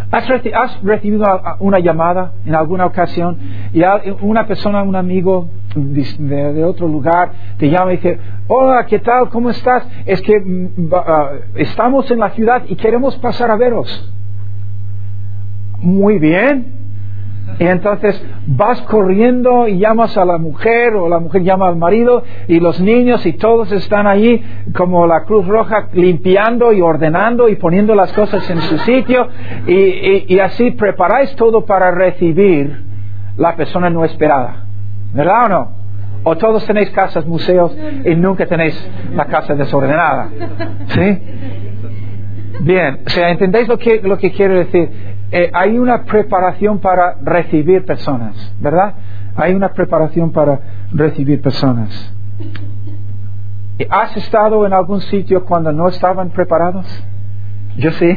¿Has recibido una llamada en alguna ocasión y una persona, un amigo de otro lugar te llama y dice, hola, ¿qué tal? ¿Cómo estás? Es que estamos en la ciudad y queremos pasar a veros. Muy bien. Y entonces vas corriendo y llamas a la mujer, o la mujer llama al marido, y los niños y todos están allí como la Cruz Roja, limpiando y ordenando y poniendo las cosas en su sitio, y así preparáis todo para recibir la persona no esperada, ¿verdad o no? O todos tenéis casas, museos, y nunca tenéis la casa desordenada, ¿sí? Bien, o sea, ¿entendéis lo que quiero decir? Hay una preparación para recibir personas, ¿verdad? Hay una preparación para recibir personas. ¿Has estado en algún sitio cuando no estaban preparados? Yo sí.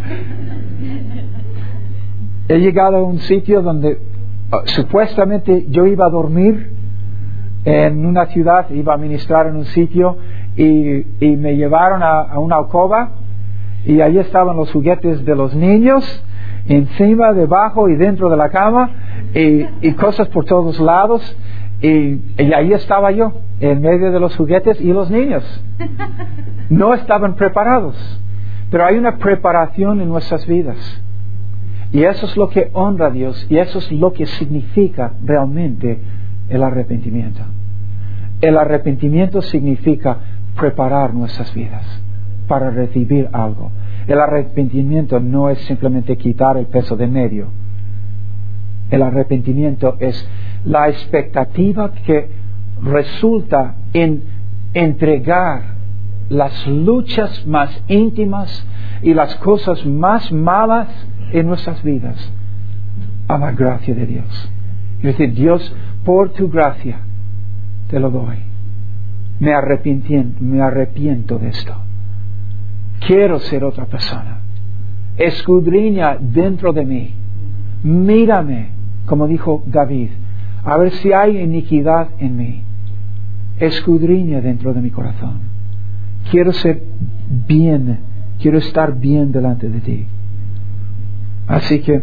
He llegado a un sitio donde supuestamente yo iba a dormir en una ciudad, iba a ministrar en un sitio, y me llevaron a una alcoba, y allí estaban los juguetes de los niños, encima, debajo y dentro de la cama, y cosas por todos lados, y ahí estaba yo, en medio de los juguetes y los niños. No estaban preparados, pero hay una preparación en nuestras vidas, y eso es lo que honra a Dios, y eso es lo que significa realmente el arrepentimiento. El arrepentimiento significa preparar nuestras vidas para recibir algo. El arrepentimiento no es simplemente quitar el peso de medio. El arrepentimiento es la expectativa que resulta en entregar las luchas más íntimas y las cosas más malas en nuestras vidas a la gracia de Dios. Es decir, Dios, por tu gracia te lo doy. Me arrepiento de esto. Quiero ser otra persona. Escudriña dentro de mí. Mírame, como dijo David, a ver si hay iniquidad en mí. Escudriña dentro de mi corazón. Quiero ser bien, quiero estar bien delante de ti. Así que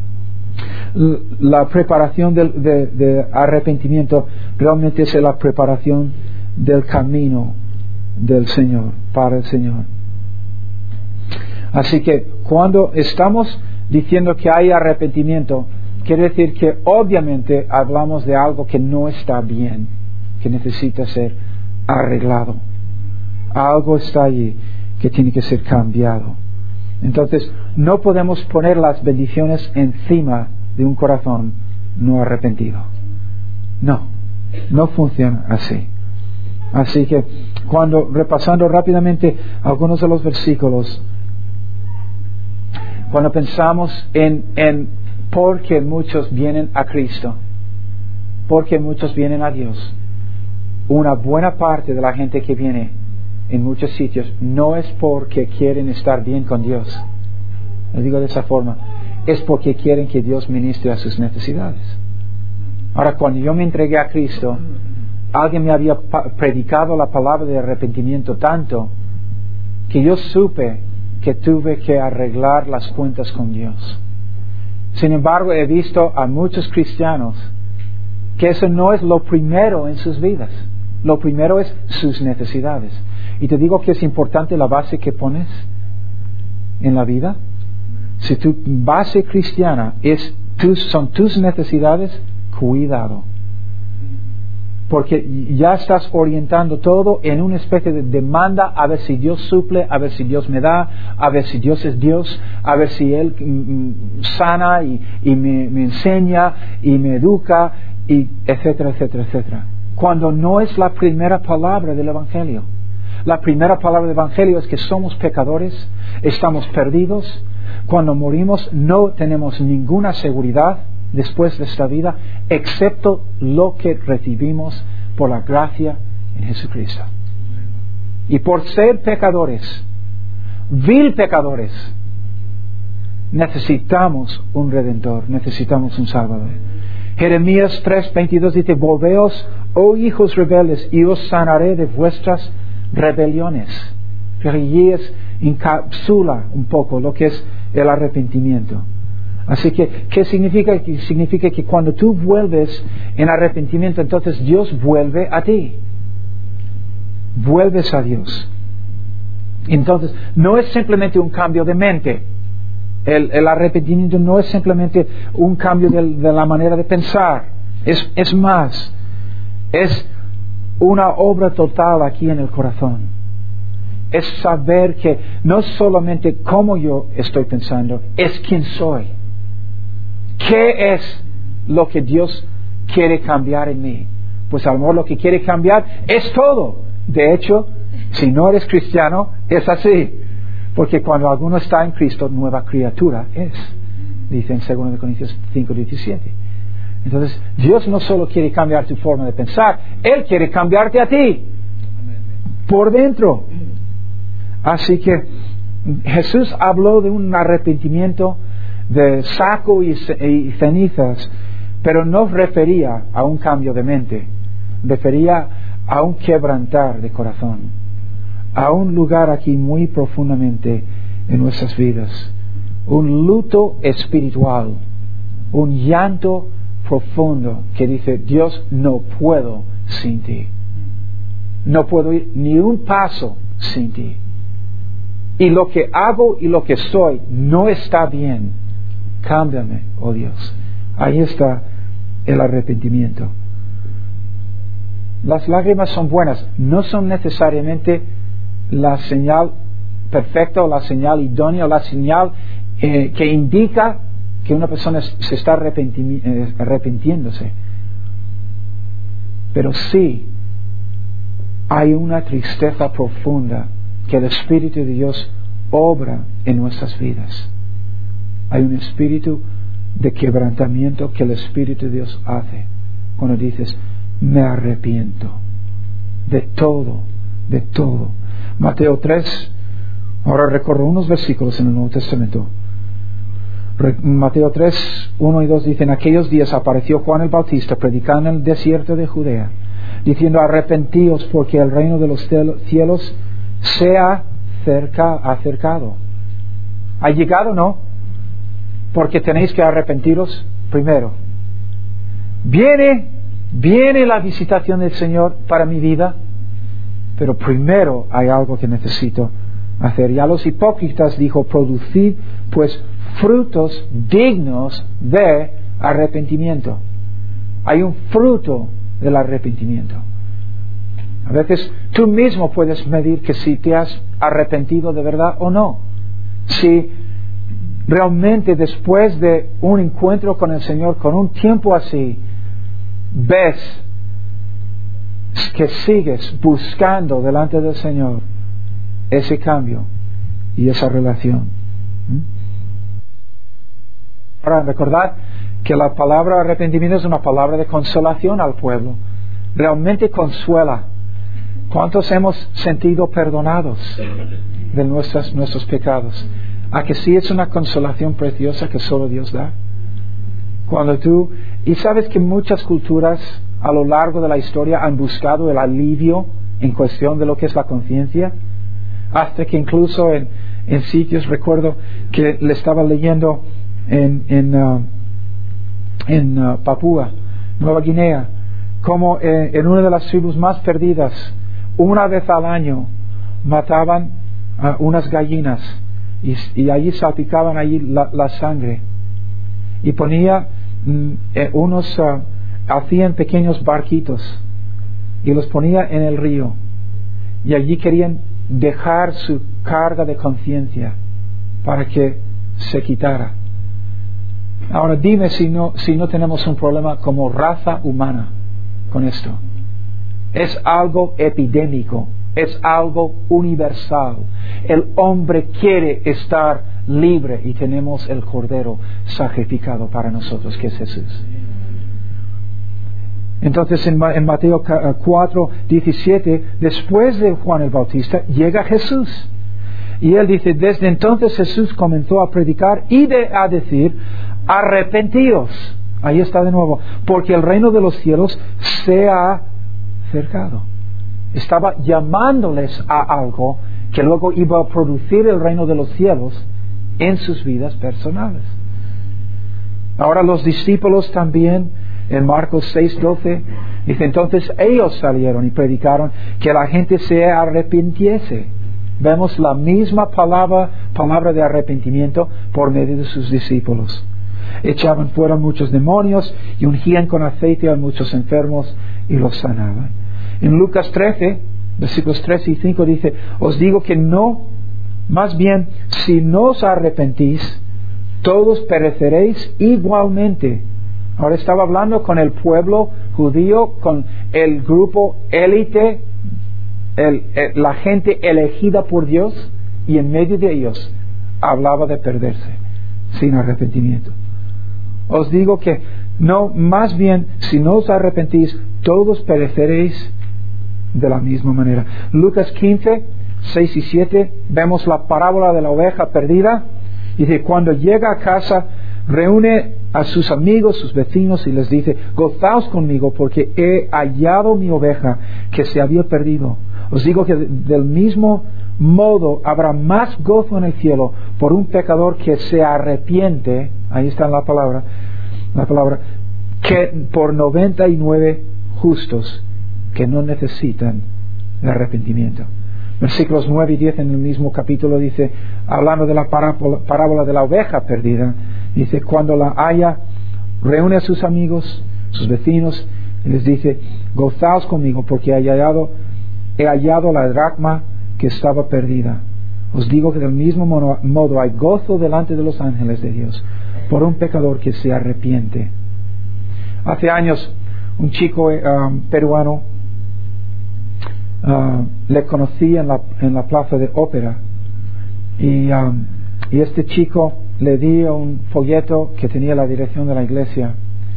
la preparación de arrepentimiento realmente es la preparación del camino del Señor, para el Señor. Así que cuando estamos diciendo que hay arrepentimiento, quiere decir que obviamente hablamos de algo que no está bien, que necesita ser arreglado. Algo está allí que tiene que ser cambiado. Entonces, no podemos poner las bendiciones encima de un corazón no arrepentido. No funciona así. Así que, repasando rápidamente algunos de los versículos, cuando pensamos en por qué muchos vienen a Cristo, por qué muchos vienen a Dios, una buena parte de la gente que viene en muchos sitios no es porque quieren estar bien con Dios. Lo digo de esa forma. Es porque quieren que Dios ministre a sus necesidades. Ahora, cuando yo me entregué a Cristo, alguien me había predicado la palabra de arrepentimiento tanto que yo supe que tuve que arreglar las cuentas con Dios. Sin embargo, he visto a muchos cristianos que eso no es lo primero en sus vidas. Lo primero es sus necesidades. Y te digo que es importante la base que pones en la vida. Si tu base cristiana son tus necesidades, cuidado. Porque ya estás orientando todo en una especie de demanda a ver si Dios suple, a ver si Dios me da, a ver si Dios es Dios, a ver si Él sana y me enseña y me educa, y etcétera, etcétera, etcétera. Cuando no es la primera palabra del Evangelio. La primera palabra del Evangelio es que somos pecadores, estamos perdidos. Cuando morimos no tenemos ninguna seguridad después de esta vida, excepto lo que recibimos por la gracia en Jesucristo. Y por ser pecadores, vil pecadores, necesitamos un Redentor, necesitamos un Salvador. Jeremías 3:22 dice: volveos, oh hijos rebeldes, y os sanaré de vuestras rebeliones. Pero allí encapsula un poco lo que es el arrepentimiento. Así que, ¿qué significa? Significa que cuando tú vuelves en arrepentimiento, entonces Dios vuelve a ti. Vuelves a Dios. Entonces, no es simplemente un cambio de mente. El arrepentimiento no es simplemente un cambio de la manera de pensar. Es más. Es una obra total aquí en el corazón. Es saber que no solamente cómo yo estoy pensando, es quién soy. ¿Qué es lo que Dios quiere cambiar en mí? Pues a lo mejor lo que quiere cambiar es todo. De hecho, si no eres cristiano, es así. Porque cuando alguno está en Cristo, nueva criatura es. Dice en 2 Corintios 5:17. Entonces, Dios no solo quiere cambiar tu forma de pensar, Él quiere cambiarte a ti. Por dentro. Así que Jesús habló de un arrepentimiento de saco y cenizas, pero no refería a un cambio de mente, refería a un quebrantar de corazón, a un lugar aquí muy profundamente en nuestras vidas, un luto espiritual, un llanto profundo que dice: Dios, no puedo sin ti, no puedo ir ni un paso sin ti, y lo que hago y lo que soy no está bien. Cámbiame, oh Dios. Ahí está el arrepentimiento. Las lágrimas son buenas, no son necesariamente la señal perfecta o la señal idónea o la señal que indica que una persona se está arrepintiéndose. Pero sí hay una tristeza profunda que el Espíritu de Dios obra en nuestras vidas. Hay un espíritu de quebrantamiento que el Espíritu de Dios hace cuando dices: me arrepiento de todo, de todo. Mateo 3, ahora recorro unos versículos en el Nuevo Testamento. Mateo 3, 1 y 2 dicen: en aquellos días apareció Juan el Bautista predicando en el desierto de Judea, diciendo: arrepentíos, porque el reino de los cielos se ha acercado. ¿Ha llegado? No. Porque tenéis que arrepentiros primero. Viene la visitación del Señor para mi vida, pero primero hay algo que necesito hacer. Y a los hipócritas dijo: producid pues frutos dignos de arrepentimiento. Hay un fruto del arrepentimiento. A veces tú mismo puedes medir que si te has arrepentido de verdad o no. Si realmente después de un encuentro con el Señor, con un tiempo así, ves que sigues buscando delante del Señor ese cambio y esa relación. Ahora, recordad que la palabra arrepentimiento es una palabra de consolación al pueblo. Realmente consuela. ¿Cuántos hemos sentido perdonados de nuestros pecados? ¿A que sí es una consolación preciosa que solo Dios da? Y sabes que muchas culturas a lo largo de la historia han buscado el alivio en cuestión de lo que es la conciencia, hasta que incluso en sitios, recuerdo que le estaba leyendo en Papúa Nueva Guinea, como en una de las tribus más perdidas, una vez al año mataban unas gallinas y allí salpicaban allí la sangre y ponía hacían pequeños barquitos y los ponía en el río, y allí querían dejar su carga de conciencia para que se quitara. Ahora dime si no tenemos un problema como raza humana con esto. Es algo epidémico, es algo universal. El hombre quiere estar libre y tenemos el Cordero sacrificado para nosotros, que es Jesús. Entonces en Mateo 4:17, después de Juan el Bautista, llega Jesús. Y él dice: desde entonces Jesús comenzó a predicar y a decir: arrepentíos. Ahí está de nuevo, porque el reino de los cielos se ha acercado. Estaba llamándoles a algo que luego iba a producir el reino de los cielos en sus vidas personales. Ahora los discípulos también, en Marcos 6:12, dice, entonces ellos salieron y predicaron que la gente se arrepintiese. Vemos la misma palabra de arrepentimiento por medio de sus discípulos. Echaban fuera muchos demonios y ungían con aceite a muchos enfermos y los sanaban. En Lucas 13, versículos 3 y 5 dice, os digo que no, más bien, si no os arrepentís, todos pereceréis igualmente. Ahora estaba hablando con el pueblo judío, con el grupo élite, la gente elegida por Dios, y en medio de ellos hablaba de perderse sin arrepentimiento. Os digo que no, más bien, si no os arrepentís, todos pereceréis de la misma manera. Lucas 15, 6 y 7, vemos la parábola de la oveja perdida. Dice, cuando llega a casa, reúne a sus amigos, sus vecinos, y les dice, gozaos conmigo, porque he hallado mi oveja que se había perdido. Os digo que del mismo modo habrá más gozo en el cielo por un pecador que se arrepiente, ahí está la palabra, que por 99 justos que no necesitan de arrepentimiento. Versículos 9 y 10 en el mismo capítulo dice, hablando de la parábola de la oveja perdida, dice, cuando la haya, reúne a sus amigos, sus vecinos, y les dice, gozaos conmigo, porque he hallado la dracma que estaba perdida. Os digo que del mismo modo hay gozo delante de los ángeles de Dios por un pecador que se arrepiente. Hace años, un chico peruano, le conocí en la plaza de ópera, y este chico le di un folleto que tenía la dirección de la iglesia,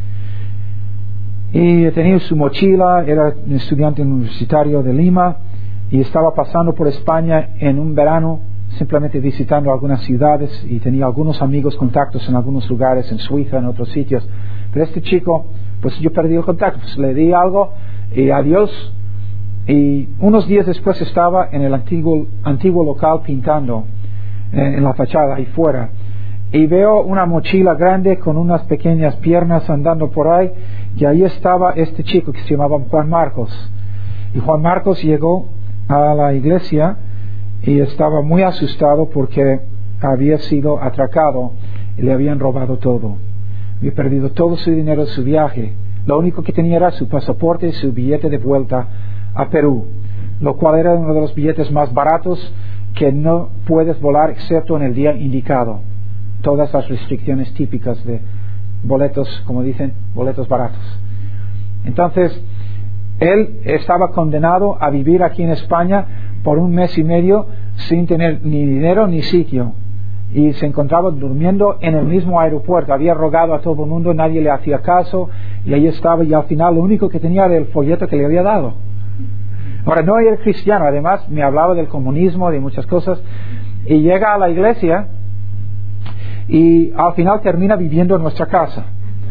y tenía su mochila, era un estudiante universitario de Lima, y estaba pasando por España en un verano, simplemente visitando algunas ciudades, y tenía algunos amigos, contactos en algunos lugares, en Suiza, en otros sitios. Pero este chico, pues yo perdí el contacto, pues le di algo y adiós. Y unos días después estaba en el antiguo local pintando en la fachada ahí fuera, y veo una mochila grande con unas pequeñas piernas andando por ahí, y ahí estaba este chico que se llamaba Juan Marcos. Y Juan Marcos llegó a la iglesia y estaba muy asustado porque había sido atracado y le habían robado todo. Había perdido todo su dinero de su viaje. Lo único que tenía era su pasaporte y su billete de vuelta a Perú, lo cual era uno de los billetes más baratos, que no puedes volar excepto en el día indicado. Todas las restricciones típicas de boletos, como dicen, boletos baratos. Entonces, él estaba condenado a vivir aquí en España por 1 mes y medio sin tener ni dinero ni sitio, y se encontraba durmiendo en el mismo aeropuerto. Había rogado a todo el mundo, nadie le hacía caso, y ahí estaba, y al final lo único que tenía era el folleto que le había dado. Ahora, no era cristiano, además me hablaba del comunismo, de muchas cosas, y llega a la iglesia y al final termina viviendo en nuestra casa.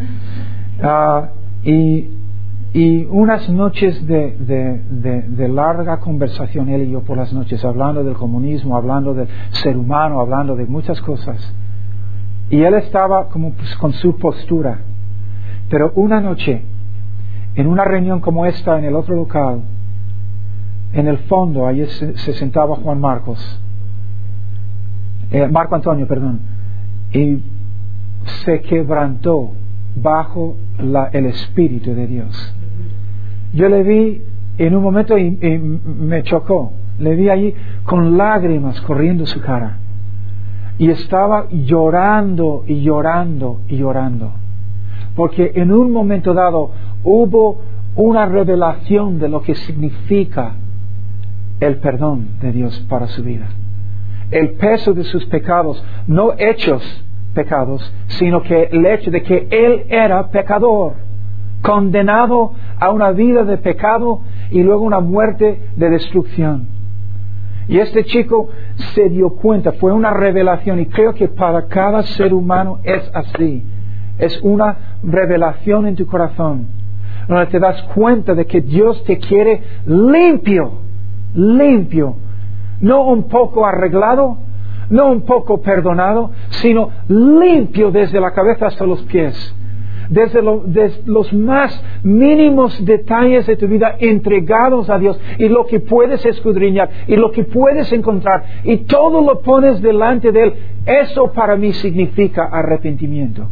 Y unas noches de larga conversación, él y yo por las noches, hablando del comunismo, hablando del ser humano, hablando de muchas cosas. Y él estaba como pues, con su postura. Pero una noche, en una reunión como esta en el otro local, en el fondo, ahí se sentaba Juan Marcos, Marco Antonio, perdón, y se quebrantó bajo el Espíritu de Dios. Yo le vi en un momento y me chocó. Le vi allí con lágrimas corriendo su cara, y estaba llorando y llorando y llorando, porque en un momento dado hubo una revelación de lo que significa el perdón de Dios para su vida, el peso de sus pecados, no hechos pecados, sino que el hecho de que él era pecador, condenado a una vida de pecado y luego una muerte de destrucción. Y este chico se dio cuenta, fue una revelación, y creo que para cada ser humano es así. Es una revelación en tu corazón, donde te das cuenta de que Dios te quiere limpio, no un poco arreglado, no un poco perdonado, sino limpio desde la cabeza hasta los pies. Desde los más mínimos detalles de tu vida entregados a Dios, y lo que puedes escudriñar y lo que puedes encontrar, y todo lo pones delante de Él. Eso para mí significa arrepentimiento.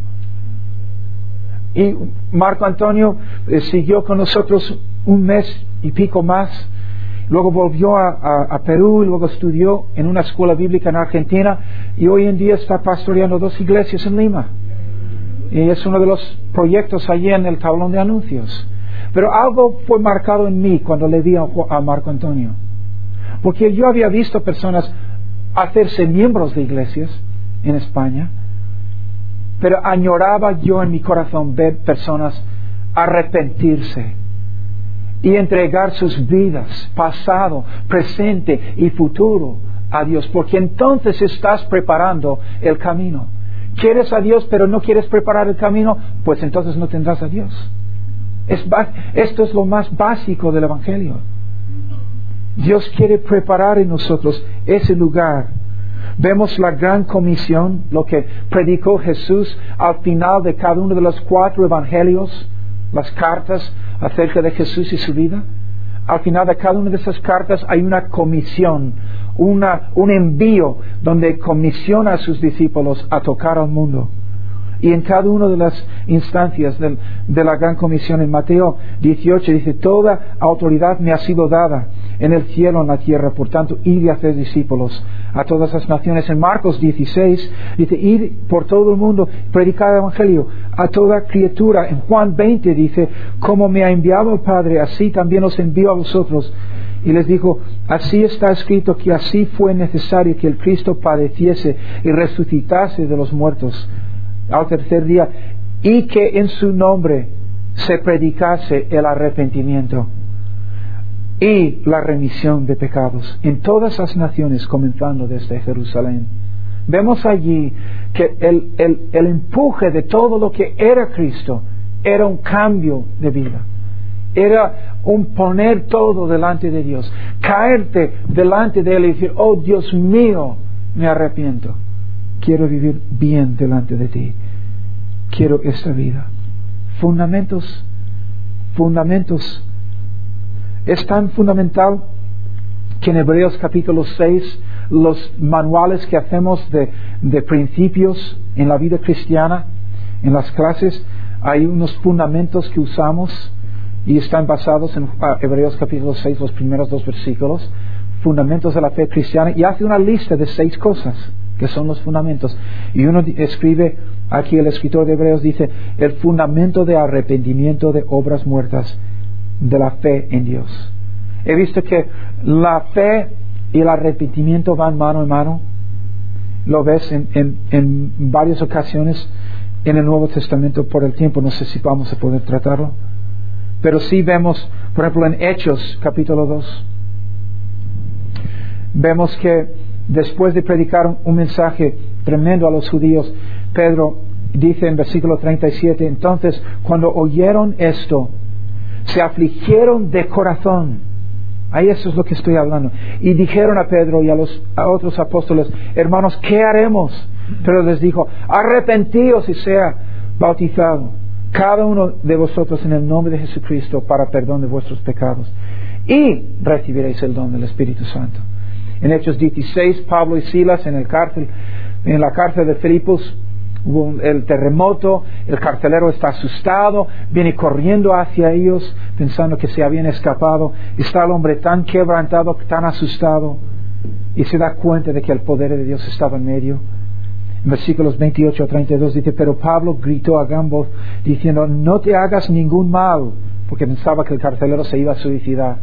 Y Marco Antonio siguió con nosotros un mes y pico más. Luego volvió a Perú y luego estudió en una escuela bíblica en Argentina, y hoy en día está pastoreando 2 iglesias en Lima. Y es uno de los proyectos allí en el tablón de anuncios. Pero algo fue marcado en mí cuando le di a Marco Antonio. Porque yo había visto personas hacerse miembros de iglesias en España, pero añoraba yo en mi corazón ver personas arrepentirse y entregar sus vidas, pasado, presente y futuro, a Dios. Porque entonces estás preparando el camino. ¿Quieres a Dios pero no quieres preparar el camino? Pues entonces no tendrás a Dios. Esto es lo más básico del Evangelio. Dios quiere preparar en nosotros ese lugar. Vemos la gran comisión, lo que predicó Jesús al final de cada uno de los 4 evangelios, las cartas acerca de Jesús y su vida. Al final de cada una de esas cartas hay una comisión, un envío donde comisiona a sus discípulos a tocar al mundo. Y en cada una de las instancias de la gran comisión, en Mateo 18 dice: toda autoridad me ha sido dada en el cielo, en la tierra, por tanto, id y haced discípulos a todas las naciones. En Marcos 16 dice: id por todo el mundo, predicad el evangelio a toda criatura. En Juan 20 dice: como me ha enviado el Padre, así también os envío a vosotros. Y les dijo: así está escrito que así fue necesario que el Cristo padeciese y resucitase de los muertos al tercer día, y que en su nombre se predicase el arrepentimiento y la remisión de pecados en todas las naciones, comenzando desde Jerusalén. Vemos allí que el empuje de todo lo que era Cristo era un cambio de vida. Era un poner todo delante de Dios, caerte delante de Él y decir: oh Dios mío, me arrepiento, quiero vivir bien delante de ti, quiero esta vida. Fundamentos. Es tan fundamental que en Hebreos capítulo 6, los manuales que hacemos de principios en la vida cristiana, en las clases, hay unos fundamentos que usamos y están basados en Hebreos capítulo 6, los primeros 2 versículos, fundamentos de la fe cristiana, y hace una lista de 6 cosas que son los fundamentos. Y uno escribe, aquí el escritor de Hebreos dice: el fundamento de arrepentimiento de obras muertas, de la fe en Dios. He visto que la fe y el arrepentimiento van mano en mano. Lo ves en varias ocasiones en el Nuevo Testamento. Por el tiempo no sé si vamos a poder tratarlo, pero sí vemos, por ejemplo, en Hechos capítulo 2, vemos que después de predicar un mensaje tremendo a los judíos, Pedro dice en versículo 37: entonces cuando oyeron esto, se afligieron de corazón. Ahí eso es lo que estoy hablando. Y dijeron a Pedro y a otros apóstoles: hermanos, ¿qué haremos? Pero les dijo: arrepentíos y sea bautizado cada uno de vosotros en el nombre de Jesucristo para perdón de vuestros pecados, y recibiréis el don del Espíritu Santo. En Hechos 16, Pablo y Silas en la cárcel de Filipos, hubo el terremoto, el carcelero está asustado, viene corriendo hacia ellos pensando que se habían escapado. Está el hombre tan quebrantado, tan asustado, y se da cuenta de que el poder de Dios estaba en medio. En versículos 28 a 32 dice: pero Pablo gritó a gran voz diciendo: no te hagas ningún mal, porque pensaba que el carcelero se iba a suicidar,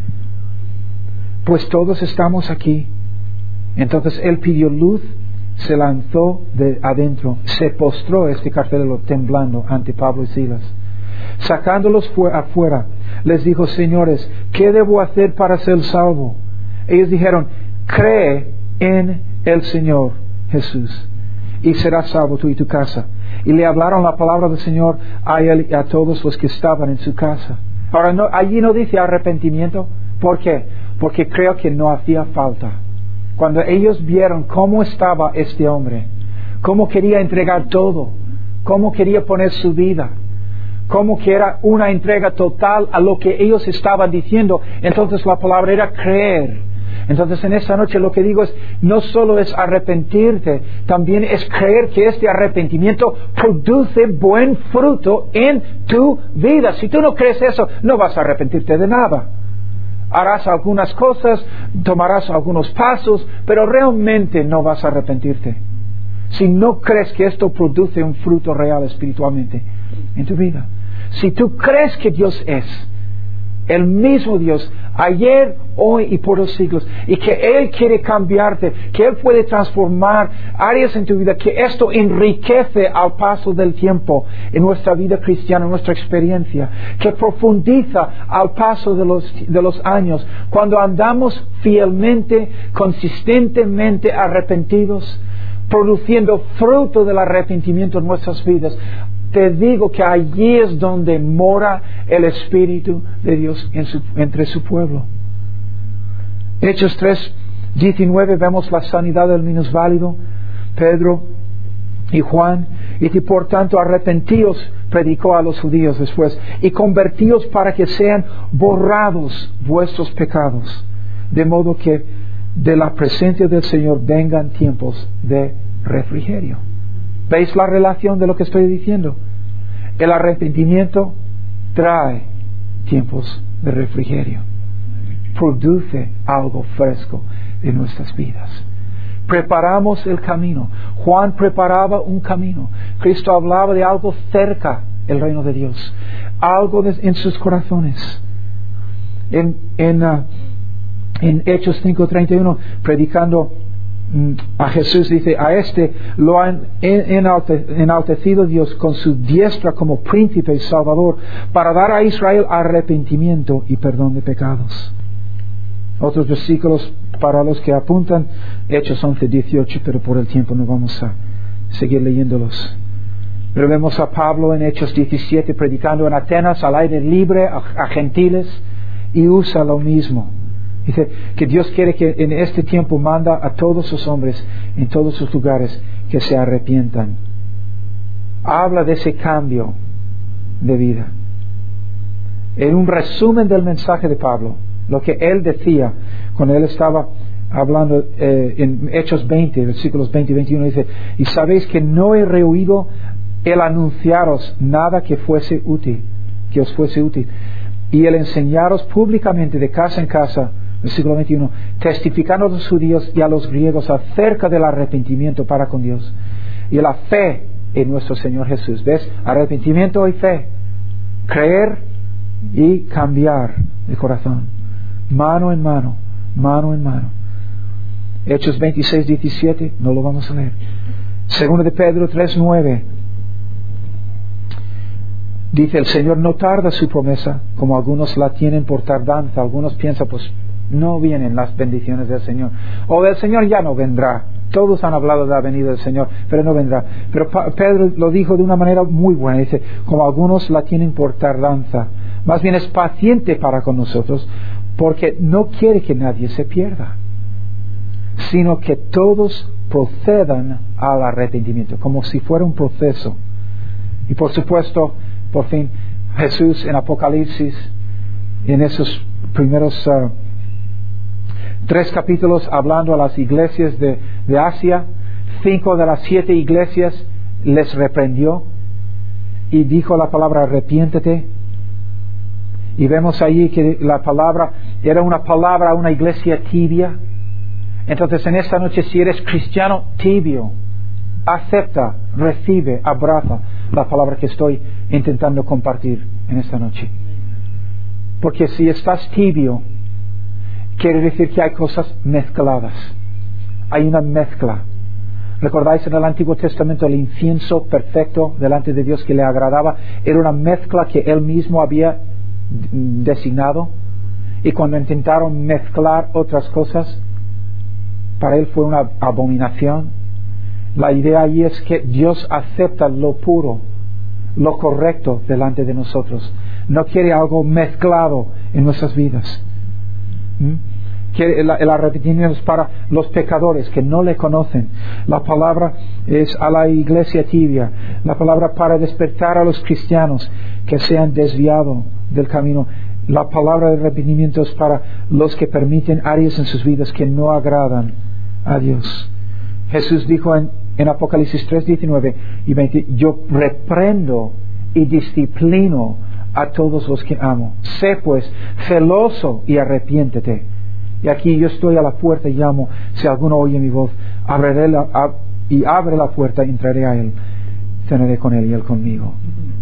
pues todos estamos aquí. Entonces él pidió luz, se lanzó de adentro, se postró este carcelero temblando ante Pablo y Silas. Sacándolos afuera, les dijo: señores, ¿qué debo hacer para ser salvo? Ellos dijeron: cree en el Señor Jesús y serás salvo tú y tu casa. Y le hablaron la palabra del Señor a él y a todos los que estaban en su casa. Ahora, allí no dice arrepentimiento. ¿Por qué? Porque creo que no hacía falta. cuando ellos vieron cómo estaba este hombre, cómo quería entregar todo, cómo quería poner su vida, cómo que era una entrega total a lo que ellos estaban diciendo, entonces la palabra era creer. Entonces en esta noche lo que digo es, no solo es arrepentirte, también es creer que este arrepentimiento produce buen fruto en tu vida. Si tú no crees eso, no vas a arrepentirte de nada. Harás algunas cosas, tomarás algunos pasos, pero realmente no vas a arrepentirte. Si no crees que esto produce un fruto real espiritualmente en tu vida. Si tú crees que Dios es el mismo Dios, ayer, hoy y por los siglos, y que Él quiere cambiarte, que Él puede transformar áreas en tu vida, que esto enriquece al paso del tiempo en nuestra vida cristiana, en nuestra experiencia, que profundiza al paso de los años, cuando andamos fielmente, consistentemente arrepentidos, produciendo fruto del arrepentimiento en nuestras vidas. Te digo que allí es donde mora el Espíritu de Dios entre su pueblo. Hechos 3:19 vemos la sanidad del minusválido, Pedro y Juan. Y por tanto arrepentíos, predicó a los judíos después, y convertíos para que sean borrados vuestros pecados, de modo que de la presencia del Señor vengan tiempos de refrigerio. ¿Veis la relación de lo que estoy diciendo? El arrepentimiento trae tiempos de refrigerio. Produce algo fresco en nuestras vidas. Preparamos el camino. Juan preparaba un camino. Cristo hablaba de algo cerca del reino de Dios. Algo en sus corazones. En Hechos 5:31, predicando a Jesús, dice, a este lo han enaltecido Dios con su diestra como príncipe y salvador, para dar a Israel arrepentimiento y perdón de pecados. Otros versículos para los que apuntan, Hechos 11:18, pero por el tiempo no vamos a seguir leyéndolos. Pero vemos a Pablo en Hechos 17 predicando en Atenas al aire libre a gentiles, y usa lo mismo. Dice que Dios quiere que en este tiempo manda a todos sus hombres en todos sus lugares que se arrepientan. Habla de ese cambio de vida. En un resumen del mensaje de Pablo, lo que él decía cuando él estaba hablando en Hechos 20, versículos 20 y 21, dice, y sabéis que no he rehuido el anunciaros nada que fuese útil, que os fuese útil, y el enseñaros públicamente de casa en casa, versículo 21, testificando a los judíos y a los griegos acerca del arrepentimiento para con Dios y la fe en nuestro Señor Jesús. ¿Ves? Arrepentimiento y fe. Creer y cambiar de corazón. Mano en mano, mano en mano. Hechos 26:17, no lo vamos a leer. Segundo de Pedro 3:9. Dice, el Señor no tarda su promesa, como algunos la tienen por tardanza. Algunos piensan, pues no vienen las bendiciones del Señor, o del Señor ya no vendrá. Todos han hablado de la venida del Señor, pero no vendrá. Pero Pedro lo dijo de una manera muy buena. Dice, como algunos la tienen por tardanza, más bien es paciente para con nosotros, porque no quiere que nadie se pierda, sino que todos procedan al arrepentimiento, como si fuera un proceso. Y por supuesto, por fin, Jesús en Apocalipsis, en esos primeros 3 capítulos, hablando a las iglesias de Asia, 5 de las 7 iglesias les reprendió y dijo la palabra arrepiéntete. Y vemos allí que la palabra era una palabra a una iglesia tibia. Entonces en esta noche, si eres cristiano tibio, acepta, recibe, abraza la palabra que estoy intentando compartir en esta noche. Porque si estás tibio, quiere decir que hay cosas mezcladas. Hay una mezcla. ¿Recordáis en el Antiguo Testamento el incienso perfecto delante de Dios que le agradaba? Era una mezcla que Él mismo había designado. Y cuando intentaron mezclar otras cosas, para Él fue una abominación. La idea allí es que Dios acepta lo puro, lo correcto delante de nosotros. No quiere algo mezclado en nuestras vidas. que el arrepentimiento es para los pecadores que no le conocen. La palabra es a la iglesia tibia. La palabra para despertar a los cristianos que se han desviado del camino. La palabra de arrepentimiento es para los que permiten áreas en sus vidas que no agradan a Dios. Jesús dijo en Apocalipsis 3:19 y 20, yo reprendo y disciplino a todos los que amo. Sé pues celoso y arrepiéntete. Y aquí yo estoy a la puerta y llamo. Si alguno oye mi voz, abre la puerta, entraré a él, cenaré con él y él conmigo.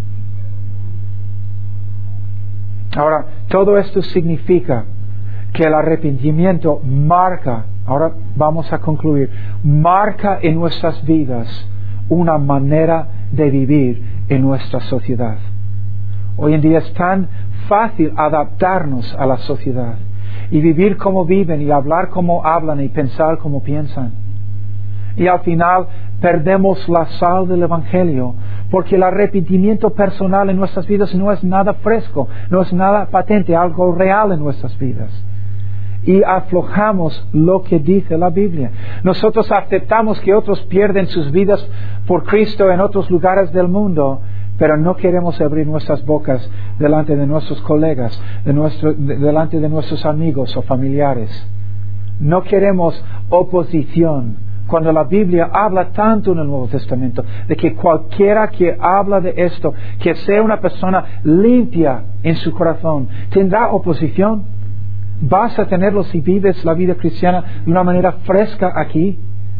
Ahora, todo esto significa que el arrepentimiento marca, ahora vamos a concluir, marca en nuestras vidas una manera de vivir en nuestra sociedad. Hoy en día es tan fácil adaptarnos a la sociedad y vivir como viven y hablar como hablan y pensar como piensan. Y al final perdemos la sal del Evangelio, porque el arrepentimiento personal en nuestras vidas no es nada fresco, no es nada patente, algo real en nuestras vidas. Y aflojamos lo que dice la Biblia. Nosotros aceptamos que otros pierden sus vidas por Cristo en otros lugares del mundo, pero no queremos abrir nuestras bocas delante de nuestros colegas, delante de nuestros amigos o familiares. No queremos oposición. Cuando la Biblia habla tanto en el Nuevo Testamento de que cualquiera que habla de esto, que sea una persona limpia en su corazón, tendrá oposición. ¿Vas a tenerlo si vives la vida cristiana de una manera fresca aquí?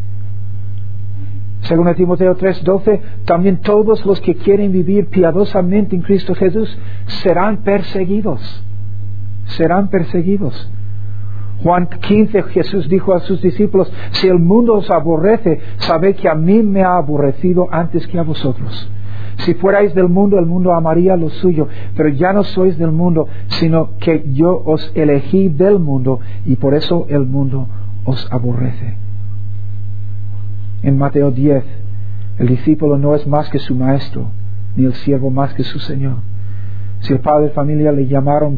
Según Timoteo 3:12, también todos los que quieren vivir piadosamente en Cristo Jesús serán perseguidos. Serán perseguidos. Juan 15, Jesús dijo a sus discípulos, si el mundo os aborrece, sabed que a mí me ha aborrecido antes que a vosotros. Si fuerais del mundo, el mundo amaría lo suyo, pero ya no sois del mundo, sino que yo os elegí del mundo, y por eso el mundo os aborrece. En Mateo 10, el discípulo no es más que su maestro, ni el siervo más que su señor. Si el padre de familia le llamaron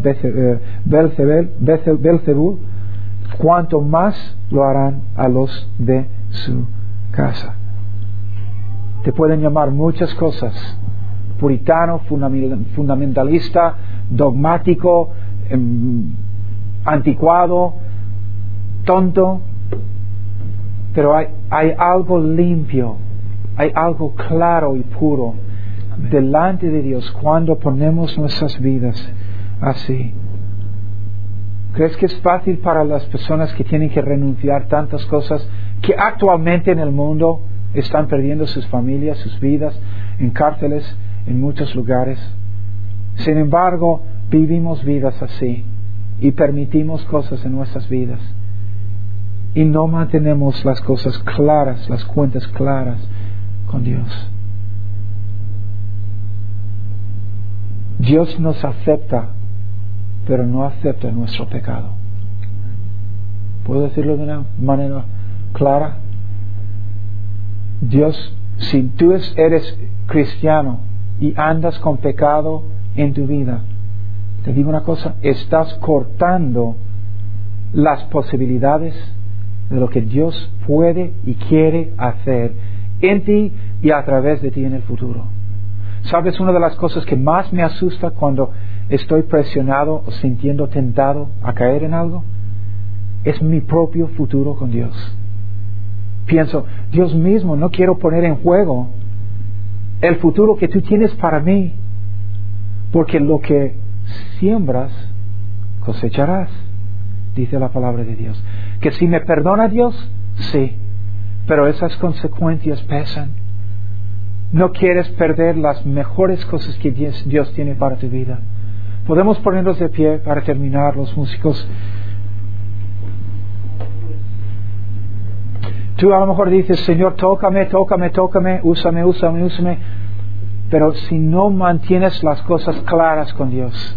Belzebú, cuánto más lo harán a los de su casa. Te pueden llamar muchas cosas: puritano, fundamentalista, dogmático, anticuado, tonto, pero hay algo limpio, hay algo claro y puro delante de Dios cuando ponemos nuestras vidas así. ¿Crees que es fácil para las personas que tienen que renunciar tantas cosas que actualmente en el mundo están perdiendo sus familias, sus vidas, en cárceles, en muchos lugares? Sin embargo, vivimos vidas así y permitimos cosas en nuestras vidas y no mantenemos las cosas claras, las cuentas claras con Dios. Dios nos acepta, pero no acepta nuestro pecado. ¿Puedo decirlo de una manera clara? Dios, si tú eres cristiano y andas con pecado en tu vida, te digo una cosa, estás cortando las posibilidades de lo que Dios puede y quiere hacer en ti y a través de ti en el futuro. ¿Sabes una de las cosas que más me asusta cuando estoy presionado o sintiendo tentado a caer en algo? Es mi propio futuro con Dios. Pienso, Dios mismo, no quiero poner en juego el futuro que tú tienes para mí, porque lo que siembras, cosecharás, dice la palabra de Dios. Que si me perdona Dios, sí, pero esas consecuencias pesan. No quieres perder las mejores cosas que Dios tiene para tu vida. Podemos ponernos de pie para terminar, los músicos. Tú a lo mejor dices, Señor, tócame, úsame. Pero si no mantienes las cosas claras con Dios,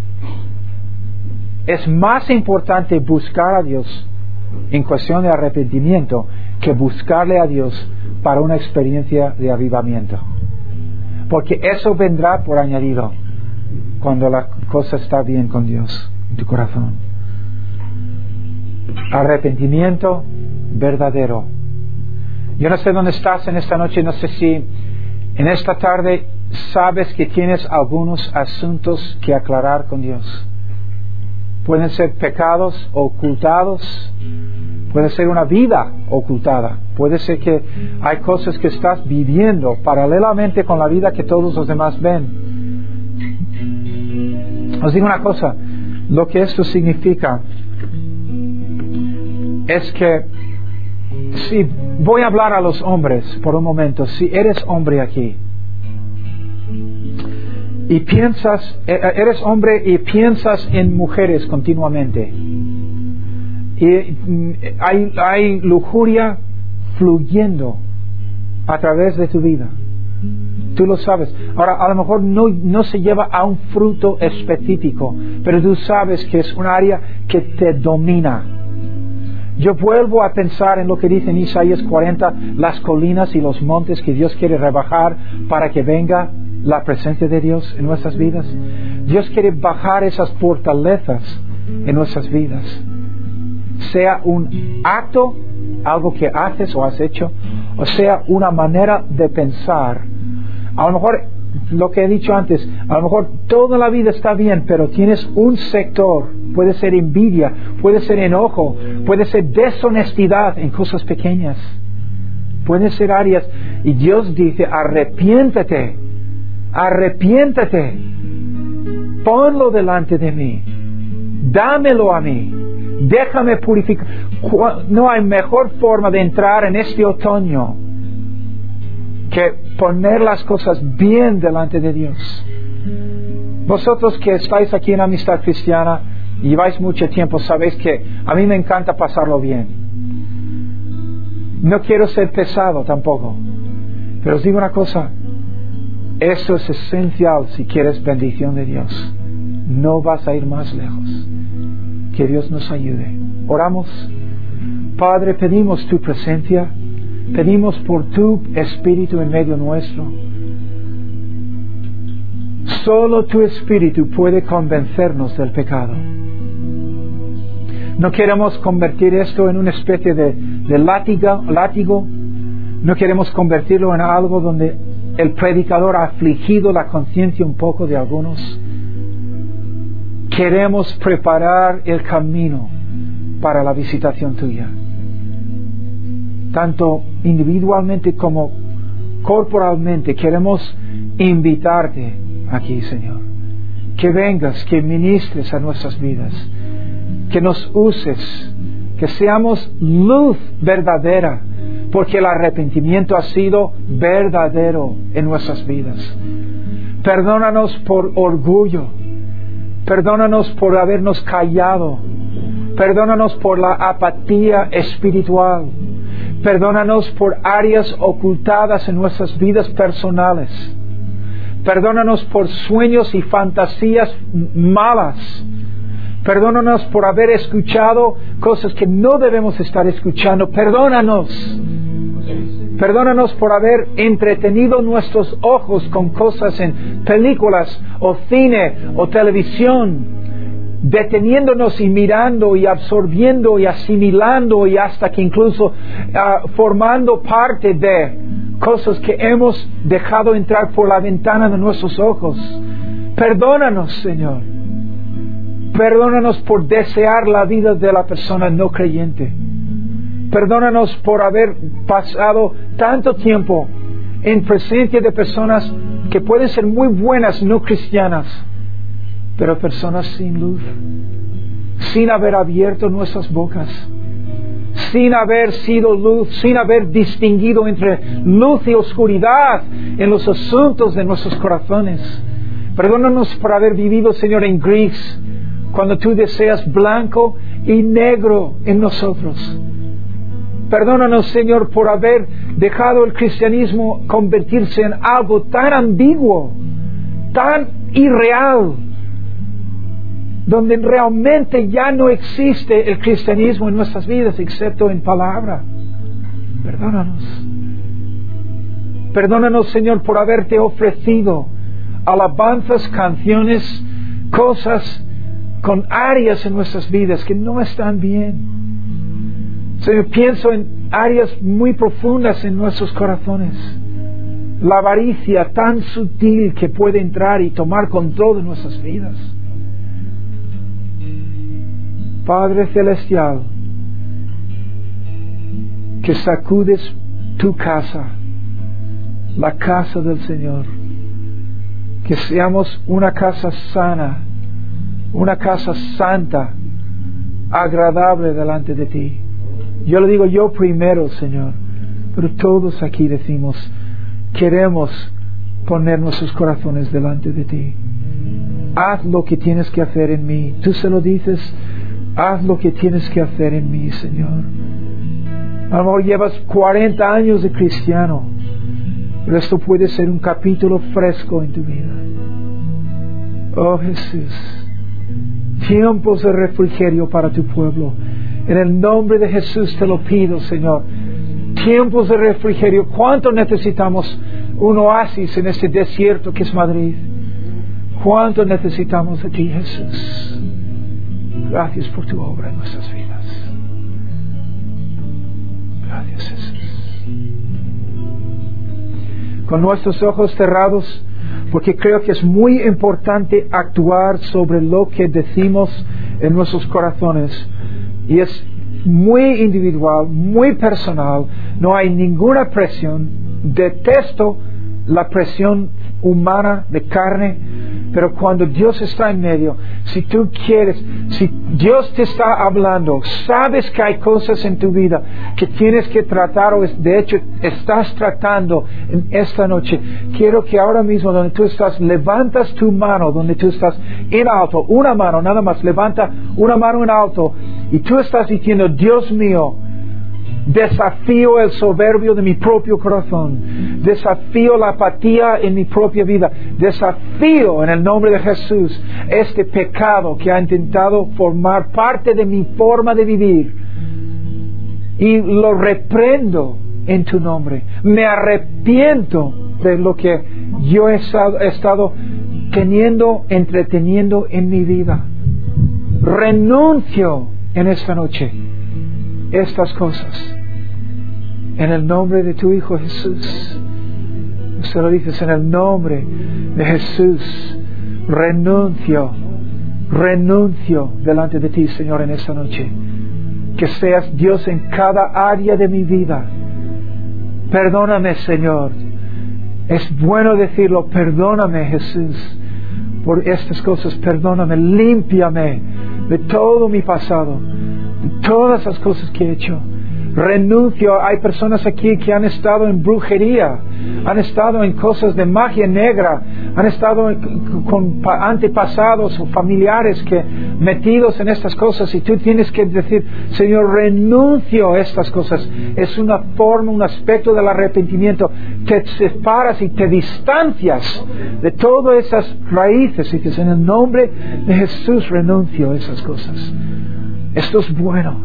es más importante buscar a Dios en cuestión de arrepentimiento que buscarle a Dios para una experiencia de avivamiento. Porque eso vendrá por añadido cuando la cosa está bien con Dios en tu corazón. Arrepentimiento verdadero. Yo no sé dónde estás en esta noche, no sé si en esta tarde sabes que tienes algunos asuntos que aclarar con Dios. Pueden ser pecados ocultados, puede ser una vida ocultada, puede ser que hay cosas que estás viviendo paralelamente con la vida que todos los demás ven. Os digo una cosa, lo que esto significa es que, si voy a hablar a los hombres por un momento, si eres hombre aquí y eres hombre y piensas en mujeres continuamente, y hay lujuria fluyendo a través de tu vida, tú lo sabes. Ahora, a lo mejor no se lleva a un fruto específico, pero tú sabes que es un área que te domina. Yo vuelvo a pensar en lo que dice en Isaías 40, las colinas y los montes que Dios quiere rebajar para que venga la presencia de Dios en nuestras vidas. Dios quiere bajar esas fortalezas en nuestras vidas. Sea un acto, algo que haces o has hecho, o sea una manera de pensar. A lo mejor, lo que he dicho antes, a lo mejor toda la vida está bien, pero tienes un sector, puede ser envidia, puede ser enojo, puede ser deshonestidad en cosas pequeñas, pueden ser áreas, y Dios dice, arrepiéntete, ponlo delante de mí, dámelo a mí, déjame purificar. No hay mejor forma de entrar en este otoño que poner las cosas bien delante de Dios. Vosotros que estáis aquí en Amistad Cristiana y lleváis mucho tiempo, sabéis que a mí me encanta pasarlo bien. No quiero ser pesado tampoco, pero os digo una cosa, eso es esencial si quieres bendición de Dios. No vas a ir más lejos. Que Dios nos ayude. Oramos. Padre, pedimos tu presencia, pedimos por tu Espíritu en medio nuestro. Solo tu Espíritu puede convencernos del pecado. No queremos convertir esto en una especie de látigo. No queremos convertirlo en algo donde el predicador ha afligido la conciencia un poco de algunos. Queremos preparar el camino para la visitación tuya, tanto individualmente como corporalmente. Queremos invitarte aquí, Señor, que vengas, que ministres a nuestras vidas, que nos uses, que seamos luz verdadera, porque el arrepentimiento ha sido verdadero en nuestras vidas. Perdónanos por orgullo, perdónanos por habernos callado, perdónanos por la apatía espiritual, perdónanos por áreas ocultadas en nuestras vidas personales, perdónanos por sueños y fantasías malas, perdónanos por haber escuchado cosas que no debemos estar escuchando, perdónanos por haber entretenido nuestros ojos con cosas en películas o cine o televisión, deteniéndonos y mirando y absorbiendo y asimilando y hasta que incluso formando parte de cosas que hemos dejado entrar por la ventana de nuestros ojos. Perdónanos, Señor. Perdónanos por desear la vida de la persona no creyente. Perdónanos por haber pasado tanto tiempo en presencia de personas que pueden ser muy buenas, no cristianas, pero personas sin luz, sin haber abierto nuestras bocas, sin haber sido luz, sin haber distinguido entre luz y oscuridad en los asuntos de nuestros corazones. Perdónanos por haber vivido, Señor, en gris, cuando tú deseas blanco y negro en nosotros. Perdónanos, Señor, por haber dejado el cristianismo convertirse en algo tan ambiguo, tan irreal, donde realmente ya no existe el cristianismo en nuestras vidas excepto en palabra. Perdónanos. Perdónanos, Señor, por haberte ofrecido alabanzas, canciones, cosas con áreas en nuestras vidas que no están bien. Señor, pienso en áreas muy profundas en nuestros corazones. La avaricia tan sutil que puede entrar y tomar control de nuestras vidas. Padre Celestial, que sacudes tu casa, la casa del Señor, que seamos una casa sana, una casa santa, agradable delante de ti. Yo lo digo yo primero, Señor, pero todos aquí decimos, queremos poner nuestros corazones delante de ti. Haz lo que tienes que hacer en mí. Tú se lo dices, haz lo que tienes que hacer en mí, Señor. A lo mejor llevas 40 años de cristiano, pero esto puede ser un capítulo fresco en tu vida. Oh Jesús, tiempos de refrigerio para tu pueblo. En el nombre de Jesús te lo pido, Señor. Tiempos de refrigerio. ¿Cuánto necesitamos un oasis en este desierto que es Madrid? ¿Cuánto necesitamos de ti, Jesús? Gracias por tu obra en nuestras vidas. Gracias, Jesús. Con nuestros ojos cerrados, porque creo que es muy importante actuar sobre lo que decimos en nuestros corazones. Y es muy individual, muy personal. No hay ninguna presión. Detesto la presión humana de carne, pero cuando Dios está en medio, si tú quieres, si Dios te está hablando, sabes que hay cosas en tu vida que tienes que tratar, o de hecho estás tratando en esta noche, quiero que ahora mismo donde tú estás, levantas tu mano, donde tú estás en alto, una mano nada más, levanta una mano en alto, y tú estás diciendo, Dios mío, desafío el soberbio de mi propio corazón. Desafío la apatía en mi propia vida. Desafío en el nombre de Jesús este pecado que ha intentado formar parte de mi forma de vivir. Y lo reprendo en tu nombre. Me arrepiento de lo que yo he estado entreteniendo en mi vida. Renuncio en esta noche estas cosas en el nombre de tu Hijo Jesús. Usted lo dices, en el nombre de Jesús renuncio delante de ti, Señor, en esta noche. Que seas Dios en cada área de mi vida. Perdóname, Señor. Es bueno decirlo, perdóname, Jesús, por estas cosas. Perdóname, límpiame de todo mi pasado, todas las cosas que he hecho. Renuncio. Hay personas aquí que han estado en brujería, han estado en cosas de magia negra, han estado con antepasados o familiares que metidos en estas cosas, y tú tienes que decir, Señor, renuncio a estas cosas. Es una forma, un aspecto del arrepentimiento. Te separas y te distancias de todas esas raíces y dices, en el nombre de Jesús renuncio a esas cosas. Esto es bueno.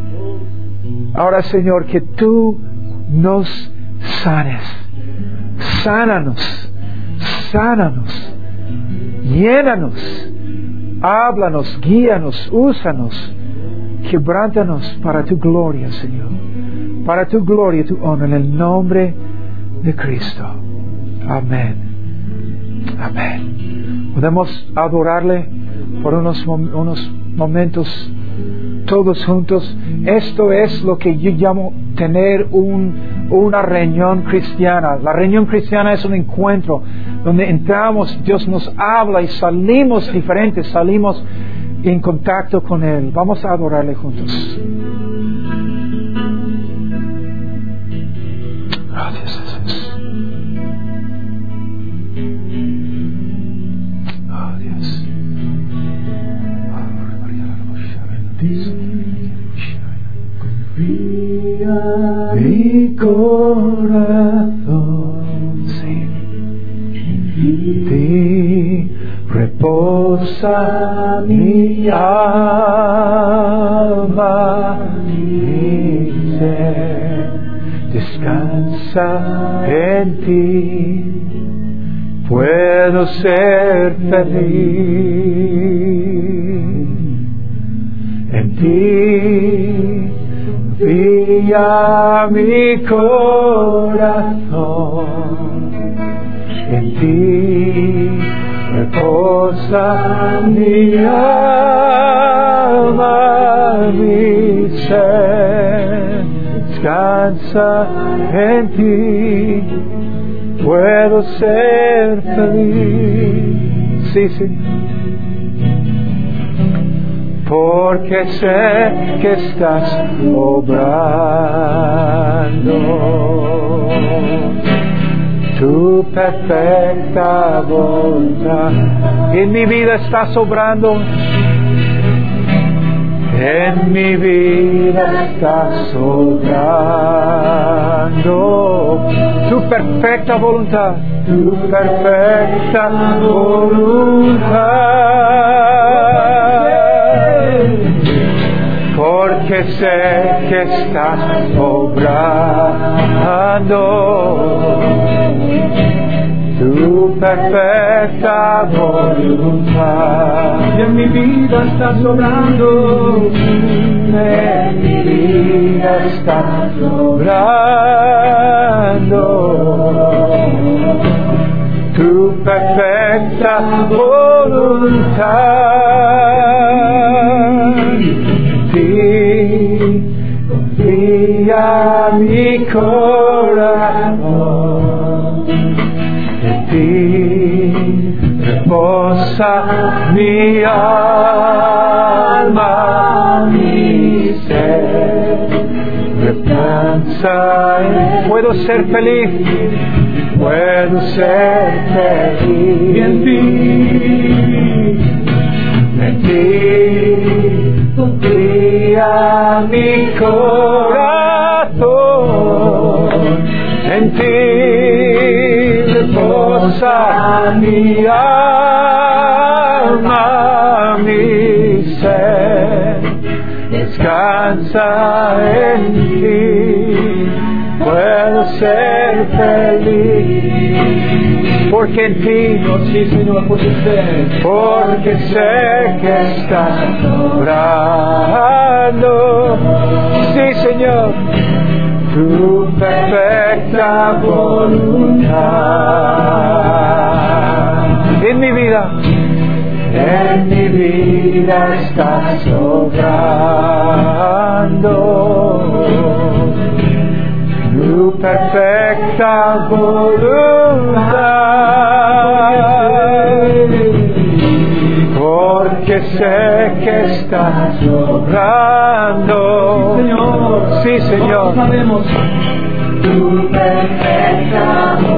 Ahora, Señor, que tú nos sanes. Sánanos. Llénanos. Háblanos, guíanos, úsanos. Quebrántanos para tu gloria, Señor. Para tu gloria y tu honra, en el nombre de Cristo. Amén. Podemos adorarle por unos momentos todos juntos. Esto es lo que yo llamo tener una reunión cristiana. La reunión cristiana es un encuentro donde entramos, Dios nos habla y salimos diferentes, salimos en contacto con Él. Vamos a adorarle juntos. Gracias, Jesús. Oh, Dios. Mi corazón, sí, ti reposa mi alma, mi ser descansa en ti, puedo ser feliz en ti. confía mi corazón, en ti reposa mi alma, mi ser, descansa en ti, puedo ser feliz. Sí, sí. Porque sé que estás obrando tu perfecta voluntad. En mi vida estás obrando. En mi vida estás obrando tu perfecta voluntad. Tu perfecta voluntad. Porque sé que estás obrando tu perfecta voluntad. Y en mi vida estás obrando. En mi vida estás obrando tu perfecta voluntad. Confía mi corazón, en ti reposa mi alma, mi ser, descansa. Puedo ser feliz, puedo ser feliz en ti, confía mi corazón, en ti reposa mi alma, mi ser, descansa en ti, puedo ser feliz, porque en ti, oh sí Señor, porque sé que estás obrando, sí Señor, tu perfecta voluntad. En mi vida estás obrando tu perfecta voluntad, porque sé que estás obrando. Sí, Señor. Sabemos tu perfecta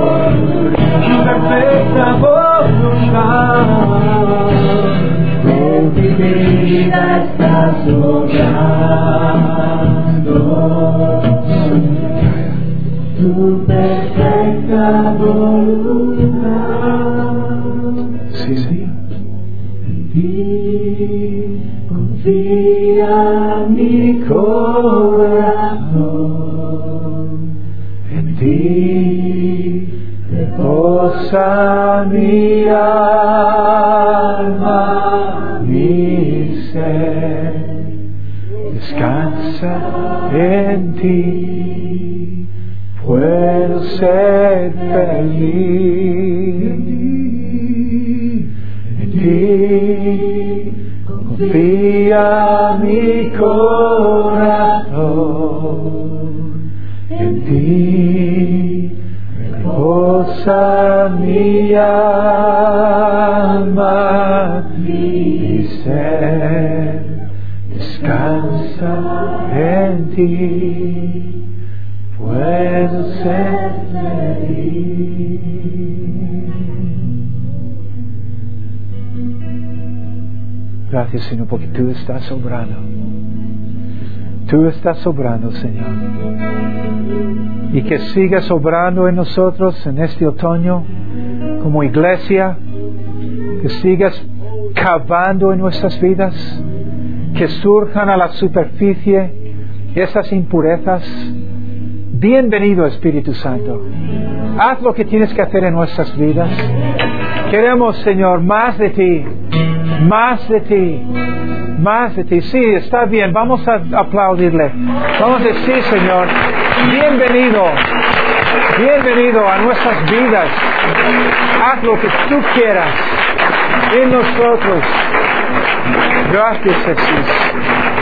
voluntad. En mi vida estás obrando tu perfecta voluntad. Sí, Señor. En ti confía mi corazón, en ti reposa mi alma, mi ser, descansa en ti, puedo ser feliz en ti, confía mi corazón, en ti reposa mi alma, mi ser, descansa en ti, puedo ser feliz. Gracias, Señor, porque tú estás obrando. Tú estás obrando, Señor. Y que sigas obrando en nosotros en este otoño como iglesia. Que sigas cavando en nuestras vidas. Que surjan a la superficie esas impurezas. Bienvenido, Espíritu Santo. Haz lo que tienes que hacer en nuestras vidas. Queremos, Señor, más de ti. Más de ti. Más de ti. Sí, está bien. Vamos a aplaudirle. Vamos a decir, Señor, bienvenido. Bienvenido a nuestras vidas. Haz lo que tú quieras en nosotros. Gracias, Jesús.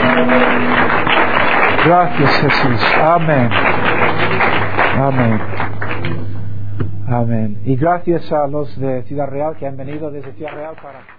Gracias, Jesús. Amén. Amén. Amén. Y gracias a los de Ciudad Real que han venido desde Ciudad Real para...